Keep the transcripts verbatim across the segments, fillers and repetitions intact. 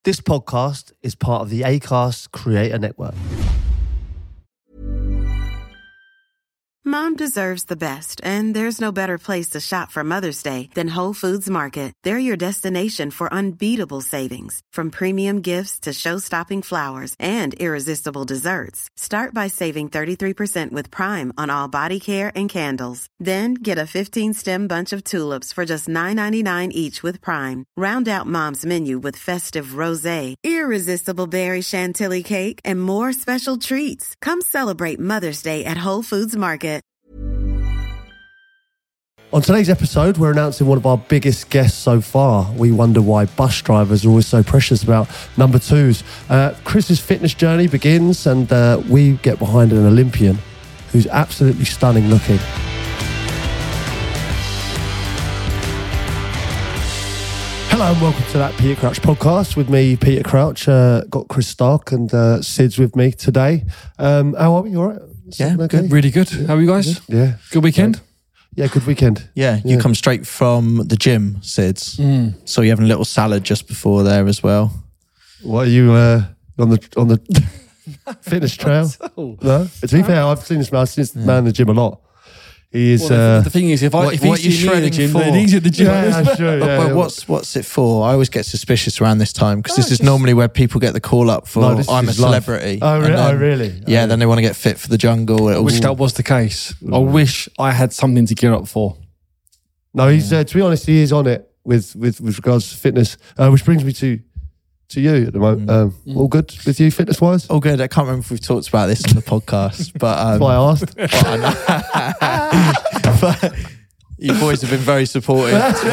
This podcast is part of the Acast Creator Network. Mom deserves the best, and there's no better place to shop for Mother's Day than Whole Foods Market. They're your destination for unbeatable savings, from premium gifts to show-stopping flowers and irresistible desserts. Start by saving thirty-three percent with Prime on all body care and candles. Then get a fifteen-stem bunch of tulips for just nine ninety-nine each with Prime. Round out Mom's menu with festive rosé, irresistible berry chantilly cake, and more special treats. Come celebrate Mother's Day at Whole Foods Market. On today's episode, we're announcing one of our biggest guests so far. We wonder why bus drivers are always so precious about number twos. Uh, Chris's fitness journey begins, and uh, we get behind an Olympian who's absolutely stunning looking. Hello and welcome to that Peter Crouch podcast with me, Peter Crouch. Uh, got Chris Stark and uh, Sid's with me today. Um, how are we? You all right? Yeah, okay? good, really good. How are you guys? Yeah. Good weekend? Yeah, good weekend. Yeah, you Yeah. come straight from the gym, Sids. Mm. So you're having a little salad just before there as well. What are you uh, on the on the fitness trail? No. To be fair, I've seen this man. I've seen this man in the gym a lot. He is. Well, the, uh, the thing is, if, I, what- if what he's you seen me in the shredding gym, for? then he's at the gym. yeah, that's true. But, Yeah, but yeah. what's what's it for? I always get suspicious around this time because No, this is just- normally where people get the call up for No, this is I'm a his life. celebrity. Oh, And re- then- oh, really? Yeah, Oh. then they want to get fit for the jungle. I It'll- wish that was the case. I wish I had something to gear up for. No, he's. Uh, to be honest, he is on it with with, with regards to fitness. Uh, which brings me to to you at the moment. Um, all good with you, fitness wise? Oh, good. I can't remember if we've talked about this on the podcast, but um, That's why I asked. but I know- but you boys have been very supportive to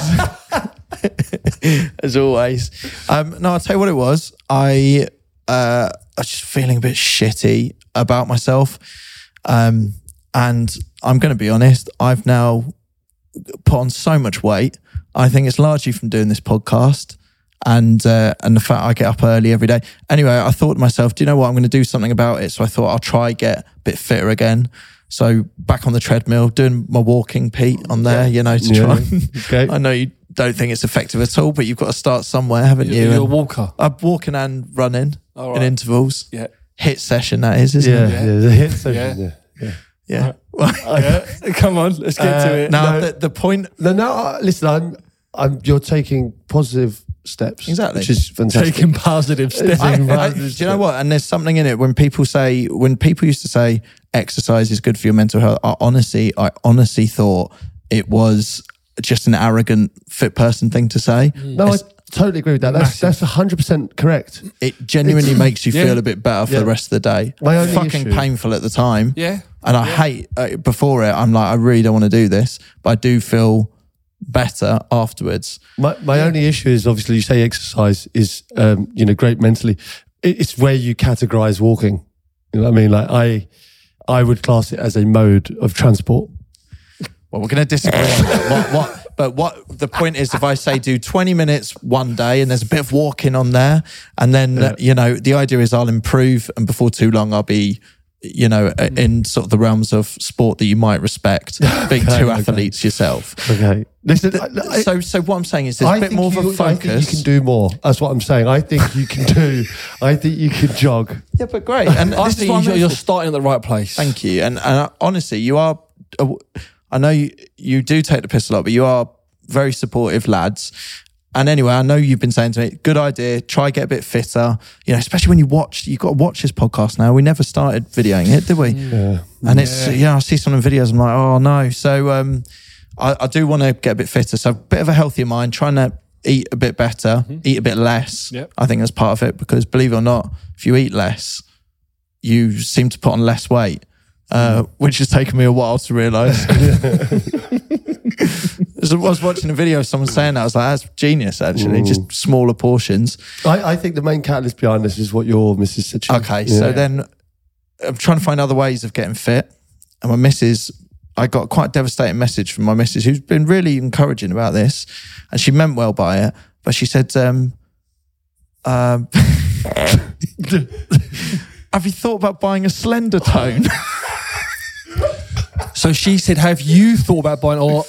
me as, as always. Um, no, I'll tell you what it was. I, uh, I was just feeling a bit shitty about myself. Um, and I'm going to be honest, I've now put on so much weight. I think it's largely from doing this podcast and uh, and the fact I get up early every day. Anyway, I thought to myself, do you know what? I'm going to do something about it. So I thought I'll try get a bit fitter again. So back on the treadmill, doing my walking, Pete, on there, you know, to Yeah. try. and- Okay. I know you don't think it's effective at all, but you've got to start somewhere, haven't you? You're, you're a And walker. I'm walking and running All in right. intervals. Yeah. Hit session, that is, isn't Yeah, it? yeah, the hit session. Yeah. Yeah. Yeah. Yeah. Come on, let's get Uh, to it. Now, No. the, the point... No, no. uh, Listen, I'm. I'm. You're taking positive steps. Exactly. which is fantastic. Taking positive steps. I, Taking I, positive do you know steps. what? And there's something in it when people say, when people used to say exercise is good for your mental health, I honestly, I honestly thought it was just an arrogant fit person thing to say. No, I totally agree with that. That's that's one hundred percent correct. It genuinely makes you Yeah. feel a bit better for Yeah. the rest of the day. My only Fucking issue- painful at the time. Yeah. And I hate, uh, before it, I'm like, I really don't want to do this, but I do feel better afterwards. My my only issue is obviously you say exercise is um, you know great mentally. It, it's where you categorize walking. You know what I mean? Like I I would class it as a mode of transport. Well, we're going to disagree on that. What, what, but what the point is, if I say do twenty minutes one day and there's a bit of walking on there, and then, Yeah. you know, the idea is I'll improve and before too long I'll be, you know, in sort of the realms of sport that you might respect, being Okay, two okay. athletes yourself. Okay. Listen, I, I, So, so what I'm saying is there's I a bit think more of a you, I think you focus. can do more. That's what I'm saying. I think you can do. I think you can jog. Yeah, but great. And I this is think what I'm you're, here you're for. starting at the right place. Thank you. And, and honestly, you are, I know you, you do take the piss a lot, but you are very supportive lads. And anyway, I know you've been saying to me, good idea, try get a bit fitter. You know, especially when you watch, you've got to watch this podcast now. We never started videoing it, did we? Yeah. And it's, yeah, I see some of the videos, I'm like, oh no. So um, I, I do want to get a bit fitter. So a bit of a healthier mind, trying to eat a bit better, eat a bit less. Yep. I think that's part of it because believe it or not, if you eat less, you seem to put on less weight, uh, which has taken me a while to realise. As I was watching a video of someone saying that, I was like, that's genius actually, Ooh. just smaller portions. I, I think the main catalyst behind this is what your missus said. She- Okay, Yeah. so then I'm trying to find other ways of getting fit. And my missus, I got quite a devastating message from my missus who's been really encouraging about this. And she meant well by it. But she said, um, um, have you thought about buying a Slender Tone? So she said, have you thought about buying, or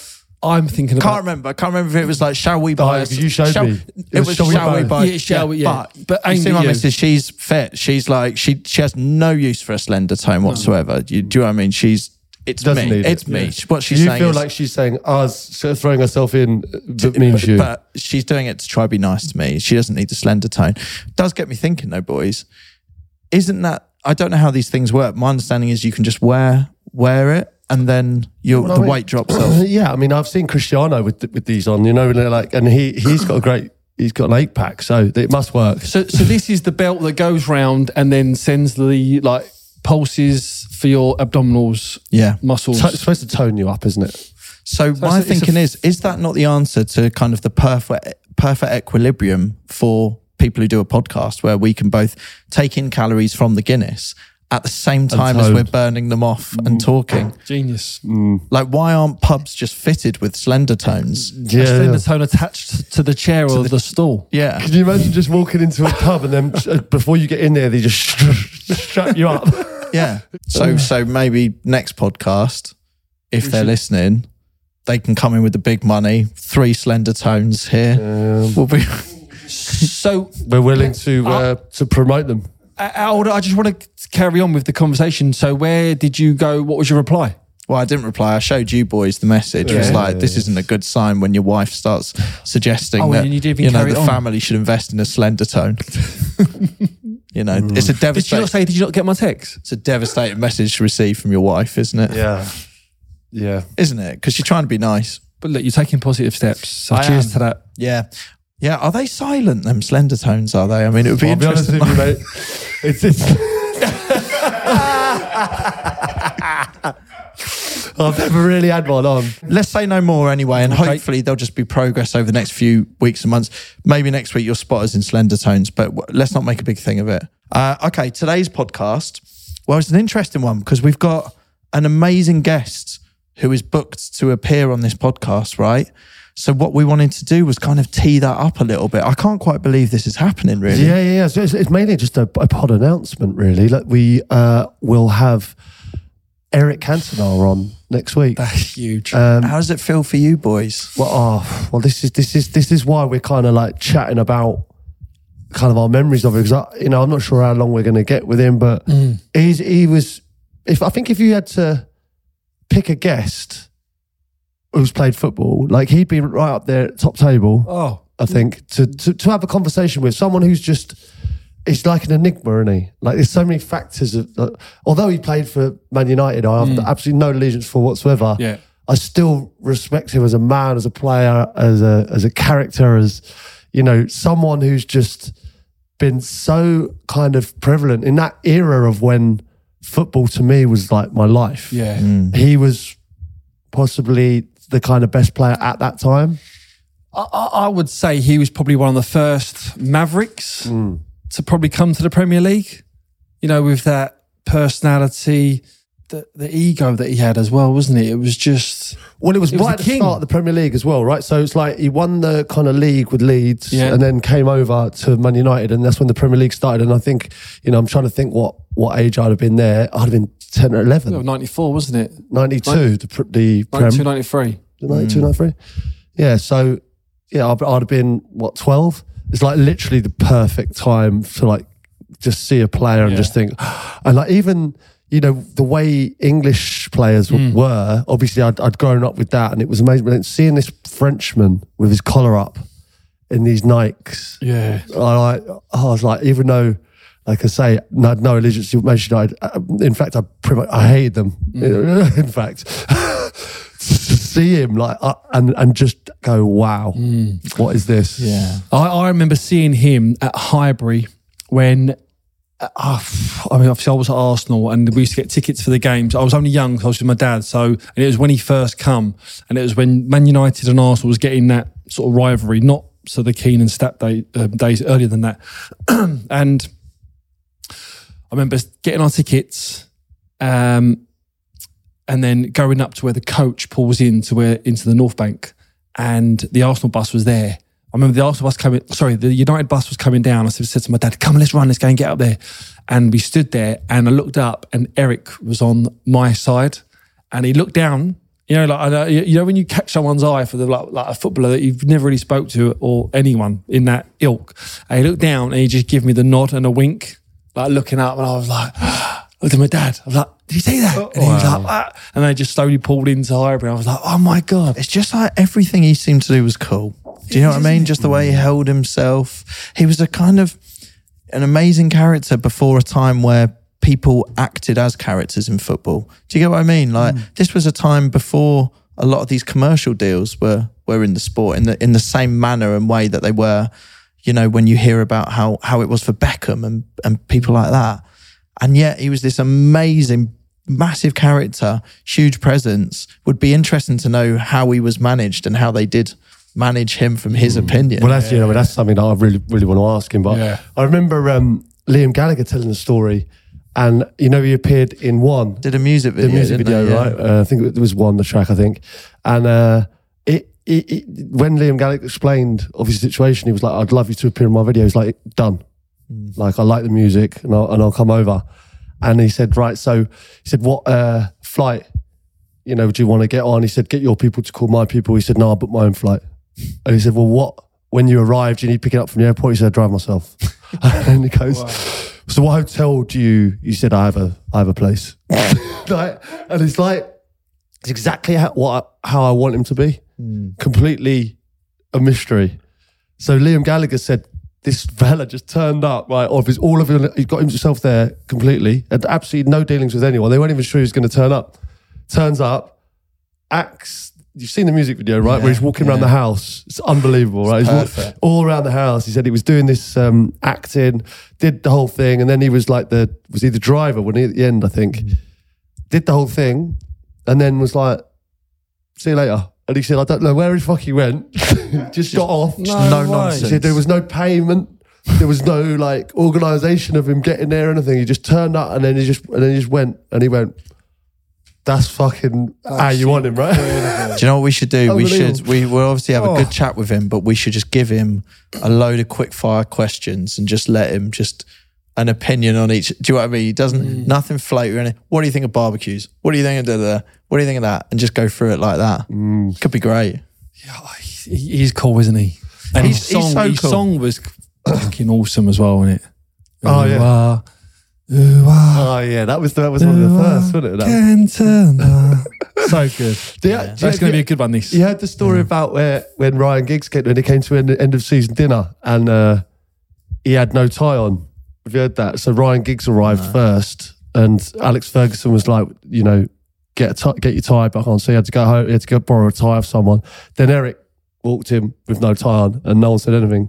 I'm thinking Can't about. remember. I can't remember if it was like, shall we buy? Oh, a- you showed shall, me. It was, shall, we buy? Yeah, shall we- yeah. But, But you aimed see at my you. missus, she's fit. She's like, she she has no use for a slender tone whatsoever. You, do you know what I mean? She's, it's Doesn't me. need It's it, me. yeah. What she's you saying feel is, like she's saying us sort of throwing herself in that means you. but she's doing it to try to be nice to me. She doesn't need the slender tone. Does get me thinking though, boys. Isn't that, I don't know how these things work. My understanding is you can just wear wear it and then your Well, I the mean- weight drops off. Yeah, I mean, I've seen Cristiano with with these on, you know, and they're like, and he he's got a great, he's got an eight pack, so it must work. So, so this is the belt that goes round and then sends the like pulses for your abdominals, Yeah. muscles. So it's supposed to tone you up, isn't it? So, my it's a- it's a thinking f- is, is that not the answer to kind of the perfect perfect equilibrium for people who do a podcast where we can both take in calories from the Guinness at the same time as toned. we're burning them off and talking? Genius. Like, why aren't pubs just fitted with slender tones? Yeah. A slender tone attached to the chair or the, stool. Yeah. Can you imagine just walking into a pub and then uh, before you get in there, they just strap you up? Yeah. So, so maybe next podcast, if they're listening, they can come in with the big money, three slender tones here. We'll be. So, We're willing to uh, to promote them. uh, Aldo, I just want to carry on with the conversation. So, where did you go? What was your reply? Well, I didn't reply. I showed you boys the message. It was Yeah. like, this isn't a good sign when your wife starts suggesting Oh, that and you didn't even you know carry the it on. family should invest in a slender tone. You know, Mm. it's a Did you not devastating. say? Did you not get my text? It's a devastating message to receive from your wife, isn't it? Yeah. Yeah. Isn't it? Because you're trying to be nice. But look, you're taking positive steps. So, I cheers am. to that. Yeah. Yeah. Are they silent, them slender tones, are they? I mean, it would be I'll be honest interesting. with you, mate. It's, it's I've never really had one on. Let's say no more anyway, and Okay. hopefully there'll just be progress over the next few weeks and months. Maybe next week you'll spot us in slender tones, but w- let's not make a big thing of it. Uh, okay, today's podcast, well, it's an interesting one because we've got an amazing guest who is booked to appear on this podcast, right? So what we wanted to do was kind of tee that up a little bit. I can't quite believe this is happening, really. Yeah, yeah, yeah. So it's, it's mainly just a, a pod announcement, really. Like we uh, will have Eric Cantona on next week. That's huge. Um, How does it feel for you boys? well, oh, well, this is this is this is why we're kind of like chatting about kind of our memories of it because you know I'm not sure how long we're going to get with him, but he's he was. If I think if you had to pick a guest who's played football, like he'd be right up there at top table. oh, I think to, to to have a conversation with someone who's just it's like an enigma, isn't he? Like there's so many factors of. Uh, although he played for Man United, I have absolutely no allegiance for whatsoever. Yeah. I still respect him as a man, as a player, as a as a character, as you know, someone who's just been so kind of prevalent in that era of when football to me was like my life. yeah. He was possibly the kind of best player at that time. I, I I would say he was probably one of the first Mavericks to probably come to the Premier League. You know, with that personality, the the ego that he had as well, wasn't it? It was just Well, it was He was right the at the king. start of the Premier League as well, right? So it's like he won the kind of league with Leeds Yeah. and then came over to Man United, and that's when the Premier League started. And I think, you know, I'm trying to think what, what age I'd have been there. I'd have been ten or eleven. ninety-four, wasn't it? ninety-two, the, pr- the Prem. ninety-two, ninety-three. ninety-two, ninety-three. Yeah, so, yeah, I'd, I'd have been, what, twelve? It's like literally the perfect time to like just see a player and Yeah. just think, and like even, you know, the way English players Mm. were, obviously I'd, I'd grown up with that and it was amazing. But then seeing this Frenchman with his collar up in these Nikes, Yeah. I, like, I was like, even though, like I say, I had no allegiance to Manchester United. uh, In fact, I pretty much, I hated them. Mm. In fact, to see him like uh, and and just go, wow, what is this? Yeah. I, I remember seeing him at Highbury when, uh, I mean, obviously I was at Arsenal and we used to get tickets for the games. I was only young, so I was with my dad. So, and it was when he first come, and it was when Man United and Arsenal was getting that sort of rivalry, not so the Keane and Stapp day, uh, days earlier than that. And I remember getting our tickets, um, and then going up to where the coach pulls in to where into the North Bank, and the Arsenal bus was there. I remember the Arsenal bus coming, sorry, the United bus was coming down. I said, said to my dad, come on, let's run, let's go and get up there. And we stood there and I looked up and Eric was on my side and he looked down You know, like I know, you know, when you catch someone's eye for the like, like a footballer that you've never really spoke to or anyone in that ilk, and he looked down and he just gave me the nod and a wink, like looking up, and I was like, looked at my dad. I was like, "Did you see that?" And he was Wow. like, ah. And they just slowly pulled into Highbury. I was like, "Oh my god!" It's just like everything he seemed to do was cool. Do you know what I mean? Just the way he held himself. He was a kind of an amazing character before a time where people acted as characters in football. Do you get what I mean? Like mm. this was a time before a lot of these commercial deals were were in the sport in the in the same manner and way that they were, you know, when you hear about how how it was for Beckham and and people like that. And yet he was this amazing, massive character, huge presence. Would be interesting to know how he was managed and how they did manage him from his mm. opinion. Well, that's, you know, that's something that I really, really want to ask him. But yeah. I remember um, Liam Gallagher telling a story, and, you know, he appeared in One. Did a music video, The music video, they? right? Yeah. Uh, I think it was One, the track, I think. And uh, it, it, it, when Liam Gallagher explained of his situation, he was like, "I'd love you to appear in my video." He's like, "Done." Mm. Like, I like the music and I'll, and I'll come over. And he said, right, so he said, what uh, flight, you know, do you want to get on? He said, "Get your people to call my people." He said, "No, I'll book my own flight." And he said, "Well, what, when you arrived, you need picking up from the airport?" He said, "I drive myself." And he goes, wow. "So what hotel do you," you said, I have a, I have a place. Like, and it's like, it's exactly how, what I, how I want him to be. Mm. Completely a mystery. So Liam Gallagher said, this fella just turned up, right, of his, all of it, he got himself there completely, had absolutely no dealings with anyone. They weren't even sure he was going to turn up. Turns up, acts, you've seen the music video, right, yeah, where he's walking yeah. around the house. It's unbelievable, right? It's he's walk, all around the house. He said he was doing this um, acting, did the whole thing, and then he was like the, was he the driver when he at the end, I think. Mm. Did the whole thing, and then was like, "See you later." And he said, "I don't know where the fuck he went." just, just got off. No, no nonsense. He said there was no payment. There was no like organisation of him getting there or anything. He just turned up and then he just and then he just went and he went, "That's fucking That's how you want him, right?" Do you know what we should do? We should we will obviously have oh. a good chat with him, but we should just give him a load of quick fire questions and just let him just an opinion on each. Do you know what I mean? He doesn't mm. nothing floaty or anything. What do you think of barbecues? What do you think of da, da, da? What do you think of that? And just go through it like that. Mm. Could be great. Yeah, he, he's cool, isn't he? And he's, his song, he's so his cool. song was fucking awesome as well, wasn't it? Oh ooh, yeah. Uh, ooh, uh, oh yeah, that was that was one of the first, wasn't it? Can turn, uh, so good. Yeah, yeah. That's going to be a good one. This. You heard the story yeah. about where when Ryan Giggs came when he came to an end of season dinner and uh, he had no tie on. Have you heard that? So Ryan Giggs arrived no. first, and Alex Ferguson was like, you know, get a tie, get your tie back on. So he had to go home. He had to go borrow a tie off someone. Then Eric walked in with no tie on, and no one said anything.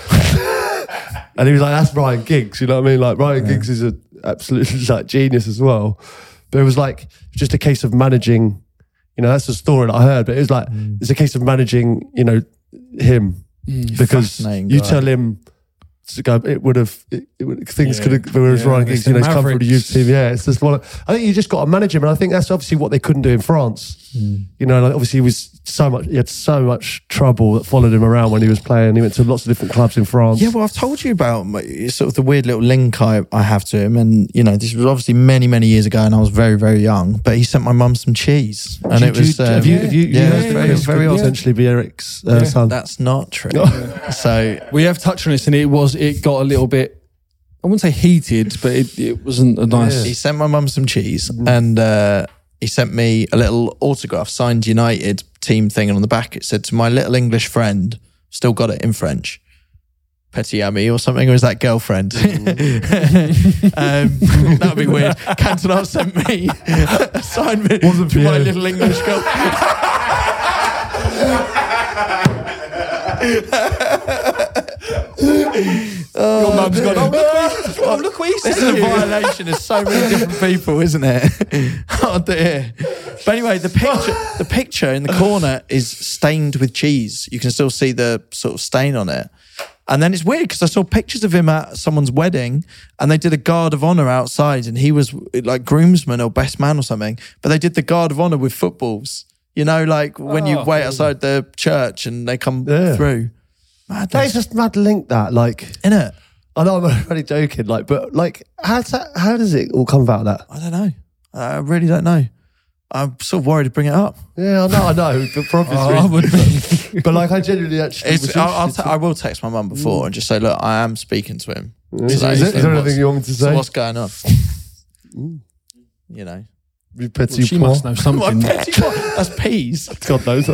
And he was like, "That's Ryan Giggs." You know what I mean? Like Ryan yeah. Giggs is an absolutely like genius as well. But it was like just a case of managing. You know, that's the story that I heard. But it was like mm. it's a case of managing. You know, him mm, because you guy. tell him. To go, it would have it, it would, things yeah. could have. Whereas yeah, Ryan Giggs, you know, he's come from the youth team. Yeah, it's just one. Of, I think you just got to manage him, and I think that's obviously what they couldn't do in France. Mm. You know, like obviously he was so much. He had so much trouble that followed him around when he was playing. He went to lots of different clubs in France. Yeah, well, I've told you about my, sort of the weird little link I, I have to him, and you know, this was obviously many many years ago, and I was very very young. But he sent my mum some cheese, and you, it was. You, um, have you? Have you? Yeah, you yeah, very, very could potentially be Eric's uh, yeah. son. That's not true. So we have touched on this, and it was it got a little bit. I wouldn't say heated, but it, it wasn't a nice... He sent my mum some cheese and uh, he sent me a little autograph, signed United team thing, and on the back it said, "To my little English friend," still got it in French, "Petit ami" or something, or is that girlfriend? um, that would be weird. Cantona sent me a assignment Wasn't to my little English girl. Oh, your mum's got oh, look, oh, look what you said. This is a violation of so many different people, isn't it? Oh dear. But anyway, the picture the picture in the corner is stained with cheese. You can still see the sort of stain on it. And then it's weird because I saw pictures of him at someone's wedding and they did a guard of honour outside and he was like groomsman or best man or something. But they did the guard of honour with footballs. You know, like when oh, you wait outside the church and they come yeah. through. Madness. That is just mad link that, like, innit? I know I'm only joking, like, but like, how's that, how does it all come about that? I don't know. I really don't know. I'm sort of worried to bring it up. Yeah, I know, I know, but for obvious Oh, I reasons. would be. But like, I genuinely actually. was It's, I'll, I'll interested te- I will text my mum before and just say, look, I am speaking to him. to- Is, today, is, there- so is there what's- anything you want me to So say? what's going on? You know. You petit She pois. must know My something. petty pot- That's peas. God knows.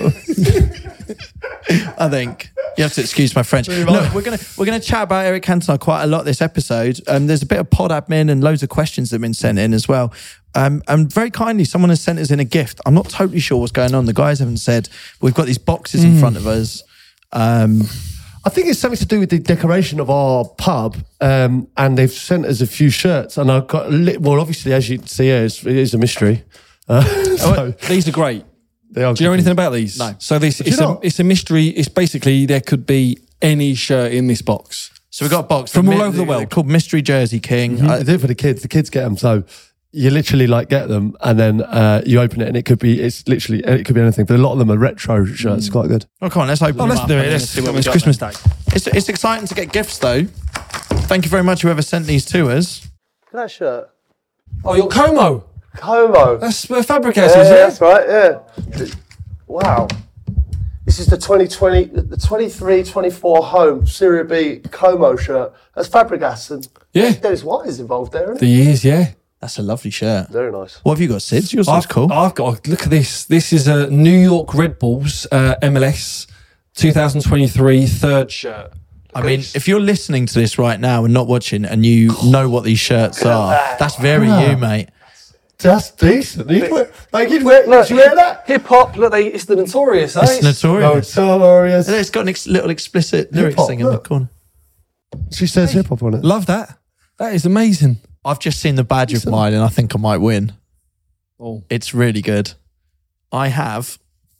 I think you have to excuse my French. Look, we're gonna we're gonna chat about Eric Cantona quite a lot this episode. Um, there's a bit of pod admin and loads of questions that have been sent in as well. Um, and very kindly, someone has sent us in a gift. I'm not totally sure what's going on. The guys haven't said. We've got these boxes in front of us. Um, I think it's something to do with the decoration of our pub, um, and they've sent us a few shirts. And I've got a li- well, obviously, as you can see here, it's, it is a mystery. Uh, so These are great. they are Do you know anything about these? No. So this you it's a, not? it's a mystery. It's basically there could be any shirt in this box. so we've got a box From They're all mi- over the world. they're called Mystery Jersey King. I I- do it for the kids. The kids get them, so you literally like get them, and then uh, you open it, and it could be it's literally it could be anything. But a lot of them are retro shirts. Quite good. oh, come on, let's open Oh, them let's up do and it. then Let's see what come we It's got Christmas then. Day. It's, it's exciting to get gifts though. Thank you very much, whoever sent these to us. Look at that shirt. Oh, your Como. Como. That's where Fabricators, Yeah, is yeah, it? that's right. Yeah. Wow. This is the twenty twenty, the twenty-three twenty-four home Serie B Como shirt. That's Fabregas and Yeah. Dennis White is involved there, isn't The he? years, yeah. That's a lovely shirt. Very nice. What have you got, Sids? Yours looks I've, cool. I've got, look at this. This is a New York Red Bulls uh, M L S twenty twenty-three third shirt. I mean, if you're listening to this right now and not watching and you know what these shirts are, that's very you, mate. That's decent. You'd wear, like you'd wear, look, you wear that? Hip hop, look, they, it's the Notorious, eh? It's notorious. Notorious. And it's got an ex- little explicit lyrics Hip-hop, thing in the look. corner. She says hip hop on it. Love that. That is amazing. I've just seen the badge of mine and I think I might win. Oh. It's really good. I have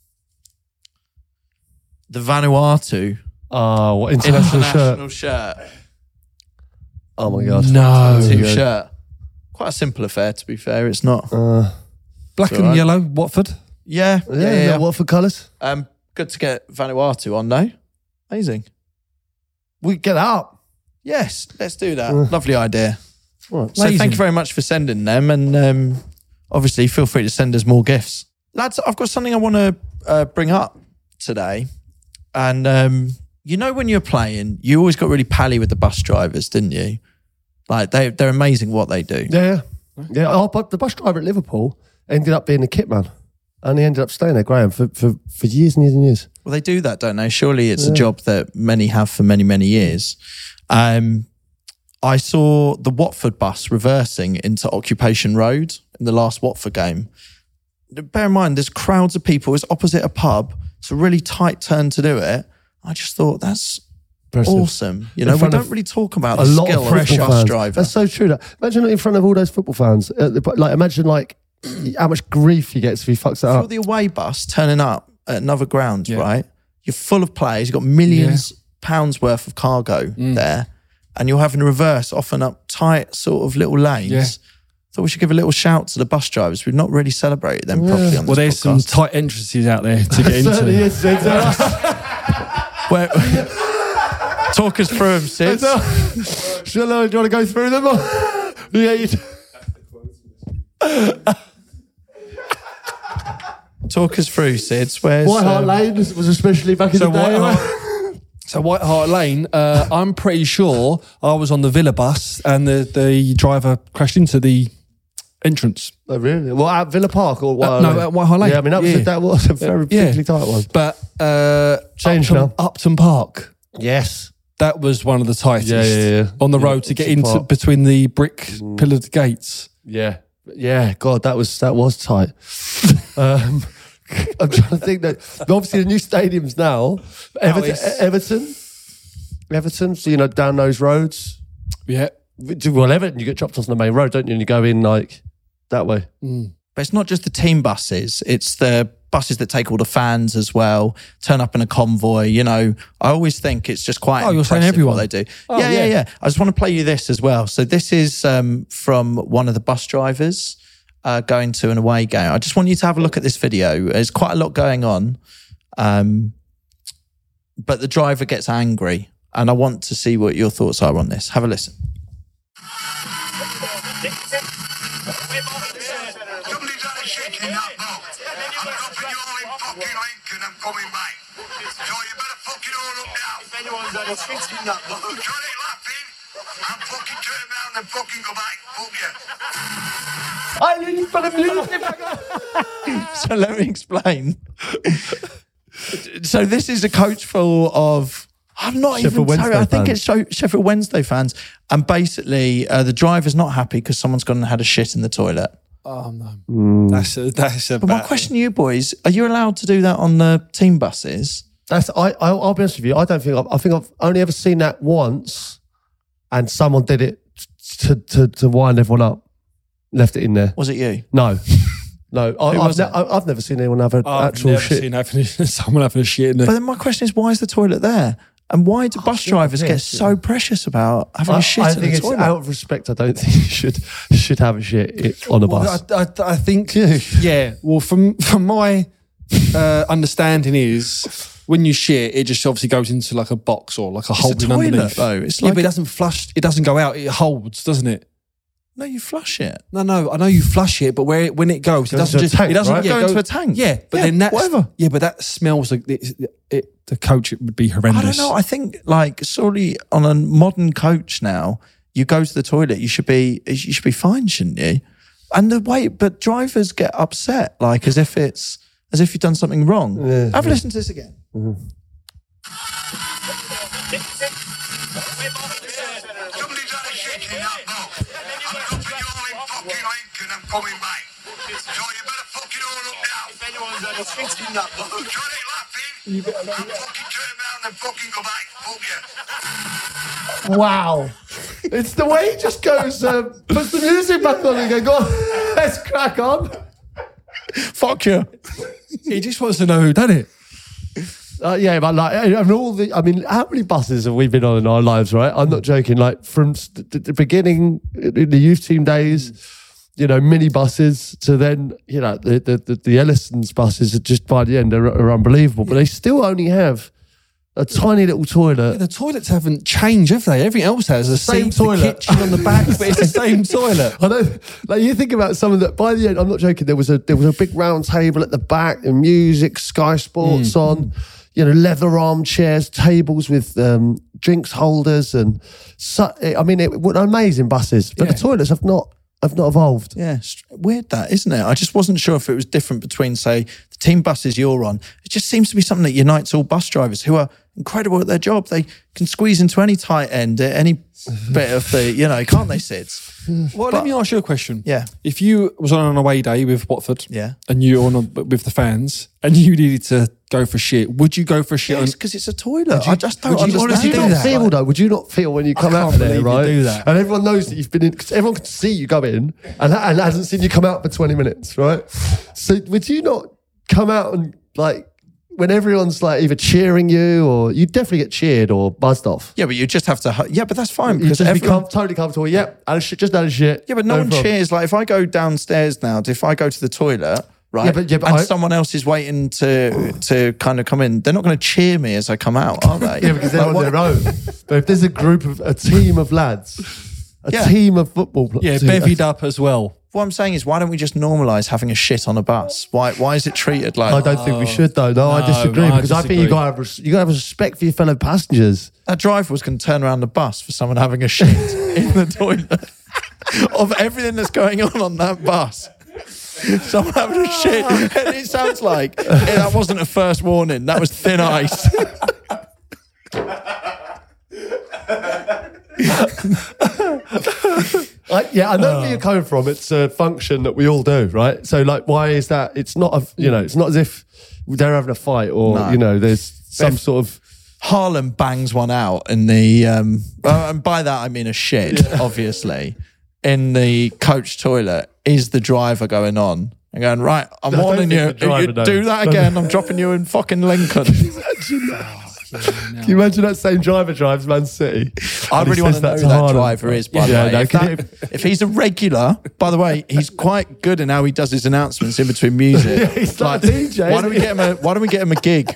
the Vanuatu Oh, what international, international shirt. shirt. Oh my god. No. Two good. shirt. Quite a simple affair, to be fair. It's not. Uh, Black It's and alright. yellow, Watford. Yeah, yeah, yeah, yeah. yeah. What for colours? Um, good to get Vanuatu on, no? Amazing. We get up. Yes, let's do that. Lovely idea. Right. So Amazing. thank you very much for sending them, and um, obviously feel free to send us more gifts, lads. I've got something I want to uh, bring up today, and um, you know when you're playing, you always got really pally with the bus drivers, didn't you? Like they they're amazing what they do. Yeah, yeah. yeah. Oh, but the bus driver at Liverpool ended up being a kit man, and he ended up staying there, Graham, for, for, for years and years and years. Well, they do that, don't they? Surely it's a job that many have for many many years. Um, I saw the Watford bus reversing into Occupation Road in the last Watford game. Bear in mind, there's crowds of people. It's opposite a pub. It's a really tight turn to do it. I just thought that's Impressive. awesome. You know, we front don't of really talk about A the lot skill of of a football bus fans. driver. That's so true. That. Imagine in front of all those football fans. Uh, the- like, imagine like how much grief he gets if he fucks that If you're up. the away bus turning up at another ground, Yeah. right? You're full of players. You've got millions pounds worth of cargo Mm. there, and you're having to reverse often up tight sort of little lanes. Yeah. Thought we should give a little shout to the bus drivers. We've not really celebrated them properly on this Well, there's some podcast. tight entrances out there to get Certainly into. is, it's, uh, Where, talk us through them, Sid. it's, uh, Shall I, do you want to go through them? Or? Yeah, you do. Talk us through, Sid. Where's White Hart um, Lane was especially back in So the day. White Hart, so White Hart Lane, uh, I'm pretty sure I was on the Villa bus and the, the driver crashed into the entrance. Oh, really? Well, at Villa Park or White Uh, Hart no, Lane? at White Hart Lane. Yeah, I mean, that was, Yeah. a, that was a very Yeah. particularly tight one. But uh, Changed Upton, now. Upton Park, Yes. that was one of the tightest Yeah, yeah, yeah. on the Yeah, road to get Upton into Park. between the brick pillared gates. Yeah. Yeah, God, that was that was tight. um, I'm trying to think that obviously the new stadiums now, Everton, it's- Everton, Everton. So you know down those roads. Yeah. Well, Everton, you get dropped off on the main road, don't you? And you go in like that way. But it's not just the team buses, it's the buses that take all the fans as well, turn up in a convoy. You know, I always think it's just quite Oh, you're saying impressive everyone? what they do. Oh, yeah, yeah, yeah. yeah. I just want to play you this as well. So this is um, from one of the bus drivers uh, going to an away game. I just want you to have a look at this video. There's quite a lot going on. Um, but the driver gets angry, and I want to see what your thoughts are on this. Have a listen. Somebody's got to show shit in that box. I'm dropping you all in fucking Lincoln and coming back. So you better fucking all up now. If anyone's had a shit in that box. Got it laughing? I'm fucking turn around and fucking go back. Fuck you. I didn't put the music. So let me explain. So this is a coach full of, I'm not Sheffield even Wednesday sorry, I think fans. it's Sho- Sheffield Wednesday fans. And basically uh, the driver's not happy because someone's gone and had a shit in the toilet. Oh no, that's a, that's a. But my question to you boys, are you allowed to do that on the team buses? That's I. I I'll be honest with you. I don't think. I've, I think I've only ever seen that once, and someone did it to to to wind everyone up. Left it in there. Was it you? No, no. I, Who I've, was ne- it? I- I've never seen anyone have an I've actual never shit. seen having, someone having a shit in But there. then my question is, why is the toilet there? And why do bus drivers get yes, so precious about having I, a shit I in think the it's toilet? out of respect. I don't think you should should have a shit i- on a Well, bus. I, I, I think, yeah. Well, from from my uh, understanding is when you shit, it just obviously goes into like a box or like a It's a holding toilet, underneath. though. It's yeah, like but it a- doesn't flush. It doesn't go out. It holds, doesn't it? No, you flush it. No, no. I know you flush it, but where it, when it goes, it Goes doesn't into a just. tank, it doesn't right? yeah, Go go into a tank. Yeah, but Yeah, then that's whatever. Yeah, but that smells like it, it, the coach. It would be horrendous. I don't know. I think like surely on a modern coach now, you go to the toilet, you should be you should be fine, shouldn't you? And the way, but drivers get upset like as if it's as if you've done something wrong. Yeah, Have a yeah. listen to this again. Somebody's had a shit in that box. I'm dropping you all in fucking Lincoln and coming back. So you better fucking all up now. If anyone's had a shit in that box. Got it laughing? I'm fucking turn around and fucking go back. Fuck you. Wow. It's the way he just goes, uh, puts the music back on and go, go on, let's crack on. Fuck you. He just wants to know who done it. Uh, yeah, but like, I mean, all the, I mean, how many buses have we been on in our lives, right? I'm not joking. Like from st- the, the beginning, in the youth team days, you know, mini buses to then, you know, the the the, the Ellison's buses are just by the end are, are unbelievable, but they still only have a tiny little toilet. The toilets haven't changed, have they? Everything else has the Same same toilet. the kitchen on the back, but it's the same toilet. I know, like you think about some of that. By the end, I'm not joking. There was a there was a big round table at the back, and music, Sky Sports Mm. on, you know, leather armchairs, tables with um, drinks holders, and so, I mean, it were amazing buses. But Yeah. the toilets have not have not evolved. Yeah, it's weird that, isn't it? I just wasn't sure if it was different between, say, the team buses you're on. It just seems to be something that unites all bus drivers who are incredible at their job. They can squeeze into any tight end at any bit of the, you know, can't they, Sids? Well, let me ask you a question. Yeah. If you was on an away day with Watford, Yeah. and you're on a, with the fans, and you needed to go for shit, would you go for shit? Yes, on, because it's a toilet. I just don't would you understand honestly Would you do not that? feel though? Would you not feel when you come out can't of there, believe you right? do that. And everyone knows that you've been in. Because everyone can see you go in, and, and hasn't seen you come out for twenty minutes, right? So would you not come out and like when everyone's like either cheering you or you definitely get cheered or buzzed off? Yeah, but you just have to. hu- Yeah, but that's fine You because just everyone. become totally comfortable. Yep, had a shit, just had a shit. Yeah, but no, one problem. cheers. Like if I go downstairs now, if I go to the toilet, right, Yeah, but- yeah, but and I- someone else is waiting to to kind of come in, they're not going to cheer me as I come out, are they? Yeah, because they're Like, on what- their own. But if there's a group of a team of lads, a Yeah. team of football, pl- yeah, team- bevied up as well. What I'm saying is, why don't we just normalise having a shit on a bus? Why why is it treated like I don't think we should though. No, I No, disagree I because I think you disagree. got to have res- you got to have respect for your fellow passengers. that driver was going to turn around the bus for someone having a shit in the toilet? Of everything that's going on on that bus, someone having a shit, and it sounds like yeah, that wasn't a first warning. That was thin ice. I, yeah, I know where you're coming from. It's a function that we all do, right? So, like, why is that? It's not, a, you know, it's not as if they're having a fight or No. you know, there's some If- sort of. Harlem bangs one out in the, um, uh, and by that I mean a shit, obviously, in the coach toilet. Is the driver going on and going, right, I'm I don't warning think you, the driver if you knows. do that again, I'm dropping you in fucking Lincoln. Can you imagine that same driver drives Man City? I And he really want to says know that who that Haaland? driver is, by the Yeah, way. no, if, can that- if he's a regular, by the way, he's quite good in how he does his announcements in between music. Yeah, he's like a D J, Why don't we isn't get him a Why don't we get him a gig?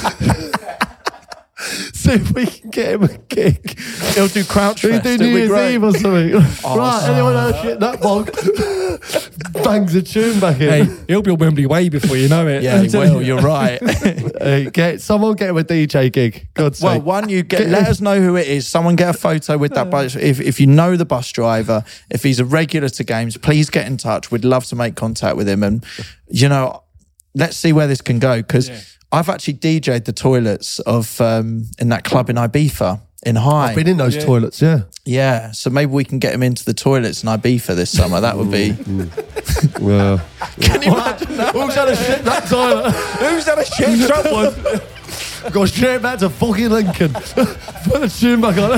See if we can get him a gig. He'll do Crouch We Fest. do It'll New be Year's great. Eve or something. right, so- anyone else shit in that bog? bangs a tune back in. Hey, he'll be on Wembley Way before you know it. Yeah, I'm telling well, you. you're right. Uh, get someone get him a D J gig. God's Well, sake. one, you get let us know who it is. Someone get a photo with that bus. If if you know the bus driver, if he's a regular to games, please get in touch. We'd love to make contact with him. And you know, let's see where this can go because Yeah. I've actually D J'd the toilets of um, in that club in Ibiza in High. I've been in those Yeah. toilets, yeah. Yeah, so maybe we can get him into the toilets in Ibiza this summer. That would be. Well, Can you imagine that? who's had a shit that toilet? Who's had a shit that one? Go straight back to fucking Lincoln. Put the tune back on.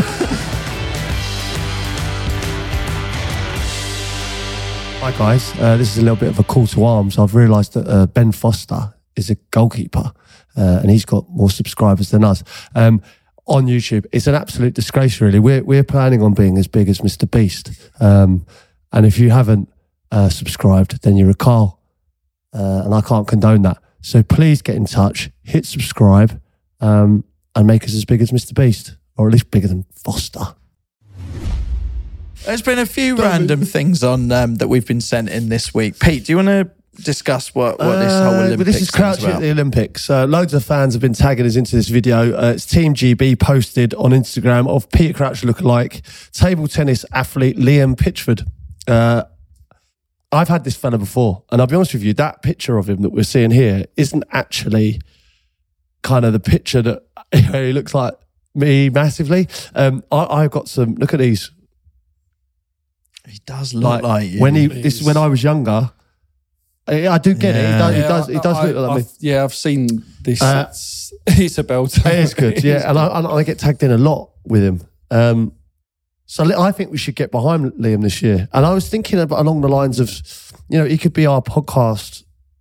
Hi guys, uh, this is a little bit of a call to arms. I've realised that uh, Ben Foster is a goalkeeper uh, and he's got more subscribers than us. Um, on YouTube, it's an absolute disgrace really. We're, we're planning on being as big as Mister Beast. Um, and if you haven't uh, subscribed, then you're a Carl. Uh, and I can't condone that. So please get in touch, hit subscribe, um, and make us as big as Mister Beast, or at least bigger than Foster. There's been a few random things on um, that we've been sent in this week. Pete, do you want to discuss what, what this whole Uh, Olympics but this is thing's Crouch at about? the Olympics. Uh, loads of fans have been tagging us into this video. Uh, it's Team G B posted on Instagram of Peter Crouch lookalike table tennis athlete Liam Pitchford. Uh, I've had this fella before, and I'll be honest with you, that picture of him that we're seeing here isn't actually kind of the picture that he looks like me massively. Um, I, I've got some. Look at these. He does look like, you. when he. This is when I was younger. I, I do get it. He does. He does. He does I, look like me. I've, yeah, I've seen this. Uh, it's, it's a belter. It is good, yeah. And I, and I get tagged in a lot with him. Um, so li- I think we should get behind Liam this year. And I was thinking about along the lines of, you know, he could be our podcast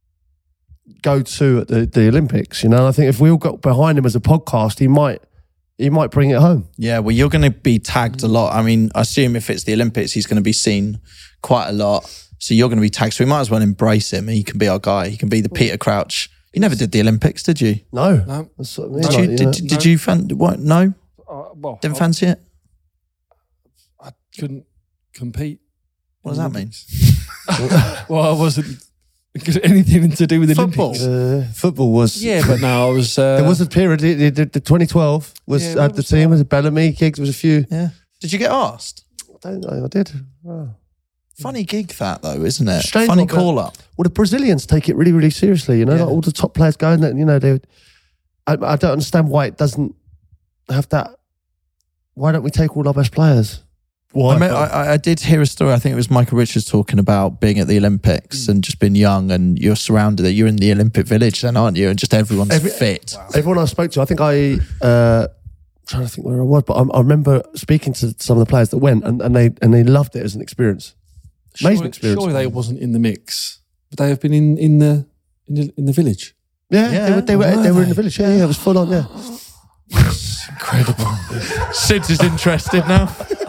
go-to at the, the Olympics. You know, and I think if we all got behind him as a podcast, he might he might bring it home. Yeah, well, you're going to be tagged a lot. I mean, I assume if it's the Olympics, he's going to be seen quite a lot. So you're going to be tagged. So we might as well embrace him. He can be our guy. He can be the Peter Crouch. You never did the Olympics, did you? No, No. That's what I mean. Did Like, you? you Did, know. did, did you fan? What? No, Uh, well, didn't I, fancy it. I couldn't compete. What does that mean? Well, I wasn't anything to do with the Football. Olympics. Uh, football was. Yeah, but no, I was. Uh, There was a period. The, the, the twenty twelve was Yeah, uh, what the was team was Bellamy gigs. There was a few. Yeah. Did you get asked? I don't know. I did. Oh. Funny gig that though, isn't it? Strange Funny one, but- call up. Well, the Brazilians take it really, really seriously. You know, Yeah. like all the top players going. You know, they. I, I don't understand why it doesn't have that. Why don't we take all our best players? Why? I, mean, I, I did hear a story. I think it was Michael Richards talking about being at the Olympics and just being young, and you're surrounded. You're in the Olympic Village, then, aren't you? And just everyone's Every- fit. Everyone I spoke to, I think I. Uh, trying to think where I was, but I, I remember speaking to some of the players that went, and, and they and they loved it as an experience. Amazing Surely- experience. Surely they wasn't in the mix. Would they have been in, in the in the in the village? Yeah, Yeah. they were. They were, Were they were in they? the village. Yeah, yeah, it was full on. Yeah. Incredible. Sid is interested now.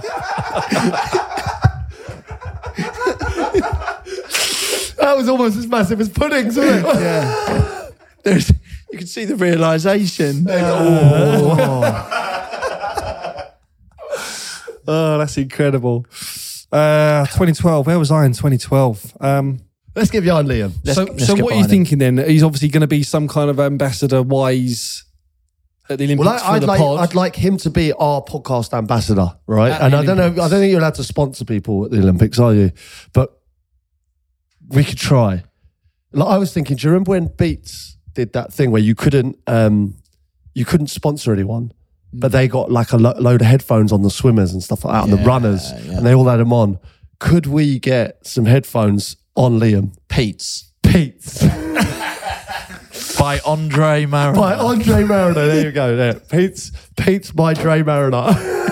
That was almost as massive as puddings, wasn't it? Yeah. There's, you can see the realization. Oh, that's incredible. Uh, twenty twelve. Where was I in twenty twelve? Um, Let's get behind Liam. Let's- so, let's so get what are you behind him. thinking then? He's obviously going to be some kind of ambassador wise at the Olympics Well, I, for I'd the like pod. I'd like him to be our podcast ambassador, right? At and the I don't know. I Olympics. don't think you're allowed to sponsor people at the Olympics, are you? But we could try. Like I was thinking, do you remember when Beats did that thing where you couldn't um, you couldn't sponsor anyone, but they got like a lo- load of headphones on the swimmers and stuff like that, and the Yeah, runners, yeah. and they all had them on. Could we get some headphones on Liam? Pete's Pete's by Andre Mariner. by Andre Mariner. There you go. There, Pete's Pete's by Dre Mariner.